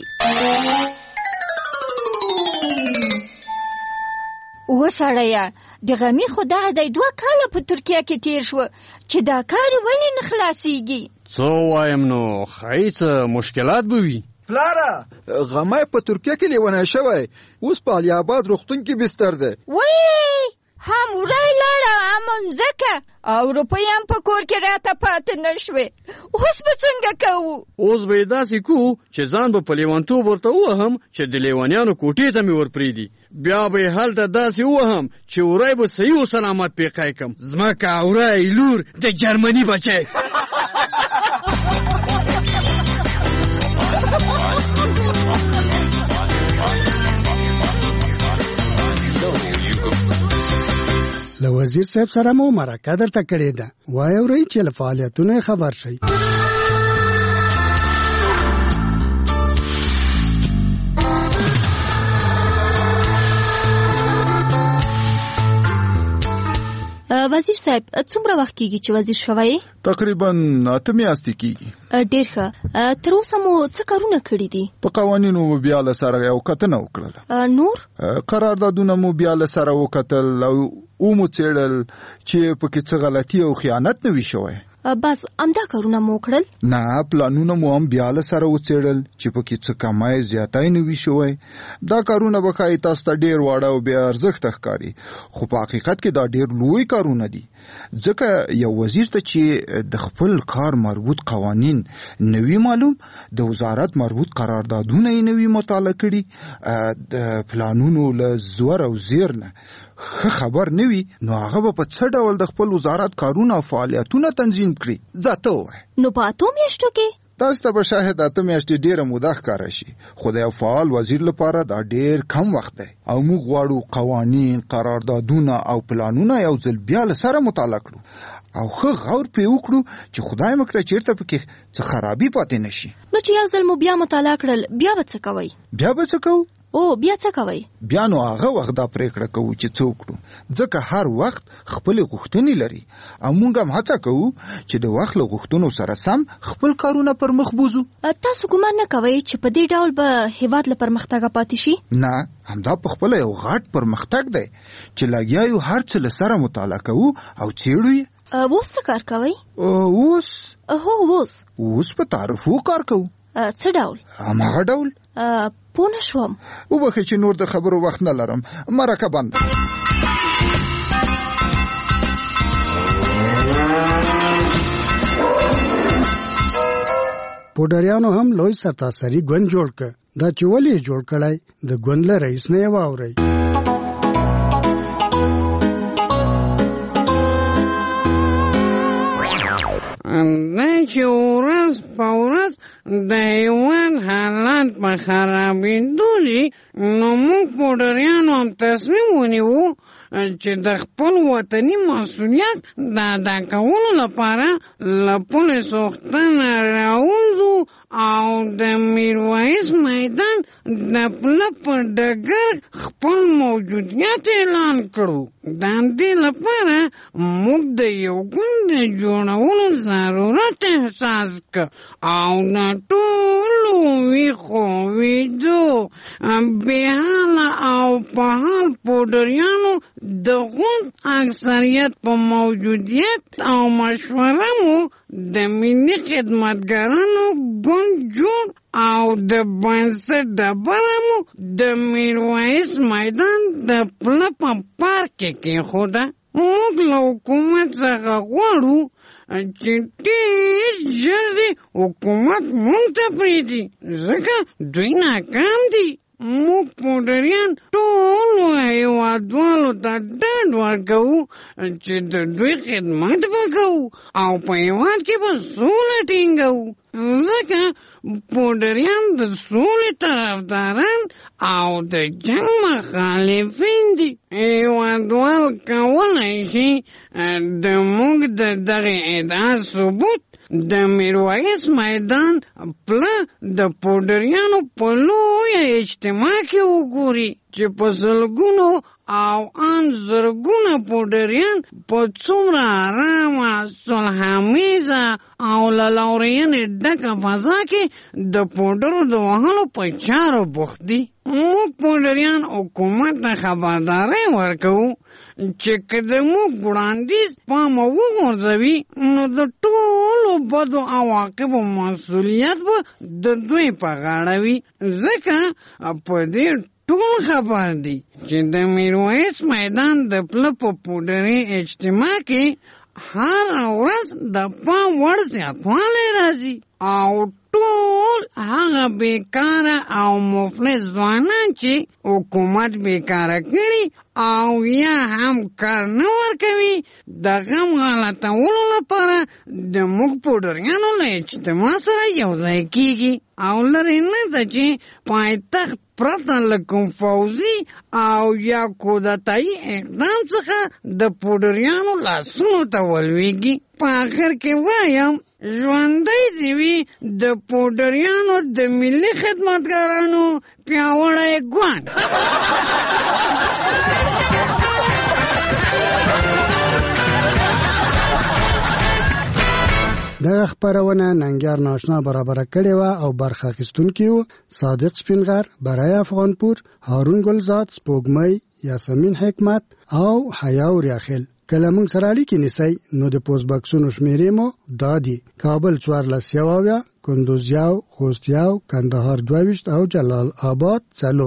وسړیه د غمي خو دغه دی دوه کاله په ترکیه کې تیر شوه چې دا کار ولې نه خلاصېږي؟ څه وایم نو ښایي څه مشکلات به وي. پلاره غمی په ترکیه کې لیونی شوی، اوس په علي آباد روغتون کې بستر دی. وی هم وری لاړه هم مځکه او روپۍ هم په کور کې راته پاتې نه شوې، اوس به څنګه کوو؟ اوس به یې داسې کوو چې ځان به په لیونتوب ورته ووهم چې د لیونیانو کوټې ته مې ورپرېږدي، بیا به یې هلته داسې ووهم چې وری به صحیح و سلامت پیقی کم. ځمکه وری لور د جرمني بچی. له وزیر صاحب سره مو مرکه درته کړې ده، وایي اورئ چې له فعالیتونو خبر شئ. وزیر صاحب څومره وخت کېږي چې وزیر شوی؟ تقریبا اته میاشتې کېږي. ډېر ښه. تر اوسه مو څه کارونه کړي دي؟ په قوانینو مو بیا له سره یو کتنه وکړله. نور؟ قراردادونه مو بیا له سره وکتل او ومو څېړل چې پکې څه غلطي او خیانت نه وي شوی. بس همدا کارونه مو وکړل؟ نه پلانونه مو هم بیا له سره وڅېړل چې پکې څه کمای زیاتی نه وي شوی. دا کارونه به ښایي تاسو ته ډېر واړه او بې ارزښته ښکاري، خو په حقیقت کې دا ډېر لوی کارونه دي. ځکه یو وزیر ته چې د خپل کار مربوط قوانین نوی معلوم، د وزارت مربوط قراردادونه یې نوی مطالعه کړي، د پلانونو له زور او زیر نه خبر نوی، نو هغه به په څه ډول د خپل وزارت کارونه او فعالیتونه تنظیم کړي؟ ځاته ووایه. نو په اتو میاشتو کې تاسو ته به شاید اته میاشتې ډېره موده ښکاره شي، خو د یو فعال وزیر لپاره دا ډېر کم وخت دی او موږ غواړو قوانین، قراردادونه او پلانونه یو ځل بیا له سره مطالعه کړو او ښه غور پرې وکړو چې خدای مه کړه چېرته پکې څه خرابي پاتې نه شي. نو چې یو ځل مو بیا مطالعه کړل، بیا به څه کوئ؟ بیا به څه کوو؟ او بیا څه کوئ؟ بیا نو هغه وخت دا پریکړه کوو چې څه وکړو، ځکه هر وخت خپلې غوښتنې لري او موږ هم هڅه کوو چې د وخت له غوښتنو سره سم خپل کارونه پر مخ بوزو. تاسو ګمان نه کوئ چې په دې ډول به هېواد له پرمختګه پاتې شي؟ نه، همدا په خپله یو غټ پرمختګ دی چې لګیا یو هر څه له سره مطالعه کوو او څېړو یې. اوس څه کار کوئ؟ اوس هو اوس اوس په تعرفو کار کوو. څه ډول؟ هماغه ډول. پوه نه شوم. وبخښئ چې نور د خبرو وخت نه لرم، مرکه بند. پوډریانو هم لوی سرتاسري ګوند جوړ کړ. دا چې ولې جوړ کړی، د ګوند له رئیس نه یې واورئ. دا چې ورځ په ورځ د هېواد حالات په خرابېدو دي، نو موږ پوډریانو هم تصمیم ونیوو چې د خپل وطني مسؤلیت د ادا کولو لپاره له پولې سوختنه راووځو او د میرویس میدان د پله په ډګر خپل موجودیت اعلان کړو. د همدې لپاره موږ د یو ګوند د جوړولو ضرورت احساس کړ او د ټولو ویښو ویدو بېحاله او په حال پوډریانو د غوند اکثریت په موجودیت او مشوره مو د ملي خدمتګارانو ګوند جوړ او د بنسټ ډبره مو د میرویس میدان د پله په پارک کې کېښوده. موږ له حکومت څخه غواړو چې ډېر ژر دې حکومت موږ ته پرېږدي، ځکه دوی ناکام دي. موږ پوډریان ټولو هېوادوالو ته ډاډ ورکوو چې د دوی خدمت به کوو او په هېواد کې به سوله ټینګوو، ځکه پوډریان د سولې طرفداران او د جنګ مخالفین دي. هېوادوال کولی شي د موږ د دغې ادعا ثبوت د میرویس میدان پله د پوډریانو په لویه اجتماع کې وګوري چې په سلګونو او ان زرګونه پوډریان په څومره آرامه، صلحامیزه او له لورینې ډکه فضا کې د پوډرو د وهلو په چارو بوخت دي. موږ پوډریان حکومت ته خبرداری ورکوو چې که د موږ وړاندیز پامه وغورځوي، نو د ټولو بدو عواقبو مسؤلیت به د دوی په غاړه وي، ځکه په دې ټول خبر دي چې د میرویس میدان د پله په پوډري اجتماع کې هر ورځ د پام وړ زیاتوالی راځي او ټول هغه بیکاره او مفلس ځوانان چې حکومت بیکاره کړي او یا هم کار نه ورکوي، د غم غلطولو لپاره د موږ پوډریانو له اجتماع سره یو ځای کېږي او لرې نه ده چې پایتخت پرته له کوم فوزي او یا کودتایي اقدام څخه د پوډریانو لاسونو ته ولویږي. په آخر کې وایم ژوندی دې وي د پوډریانو د ملي خدمتګارانو پیاوړی ګوند. دغه خپرونه ننګیار ناشنا برابره کړې وه او برخه اخیستونکي وو صادق سپینغر، برای افغانپور، هارون ګلزاد، سپوږمۍ، یاسمین حکمت او حیا ریاخیل. کله موږ سره اړیکې نیسئ نو د پوسټ باکسونو شمېرې مو دا دي: کابل څوارلس یو اویا، کندوز یو، خوست یو، کندهار دوه ویشت او جلال آباد څلور.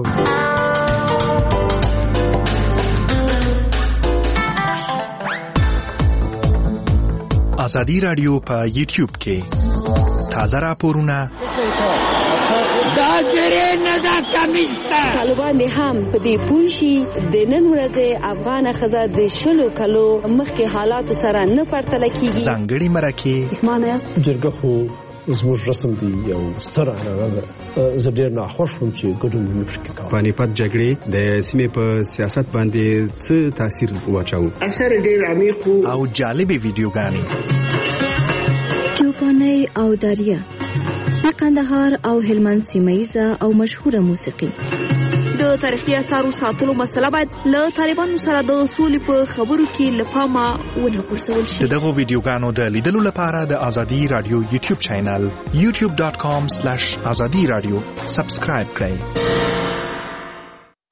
ازادي رادیو په یوټیوب کې تازه راپورونه دا زری نه دا کمیستا طالبان هم په دې پوښي د نن ورځې افغان خزه د شلو کلو مخکې حالات سره نه پرتل کیږي ځانګړي مرکه معنی است جرګه خو زموږ رسم دی یو ستر عنعنه ده زه ډېر ناخوښ وم چې ګډون ونه شي کولی. پانیپت جګړې د سیمې په سیاست باندې څه تاثیر واچاوه؟ اثر ډېر عمیق او جالبې ویډیوګانې چوپانۍ او داریا قندهار او هلمند سیمه‌ایزه او مشهوره موسیقي. د تاریخي اثارو ساتلو مسله باید له طالبانو سره د سولې په خبرو کې له پامه ونه غورځول شي. دغه ویډیوګانو د لیدلو لپاره د ازادي رادیو یوټیوب چینل یوټیوب ډاټ کام سلیش ازادي رادیو سبسکرایب کړئ.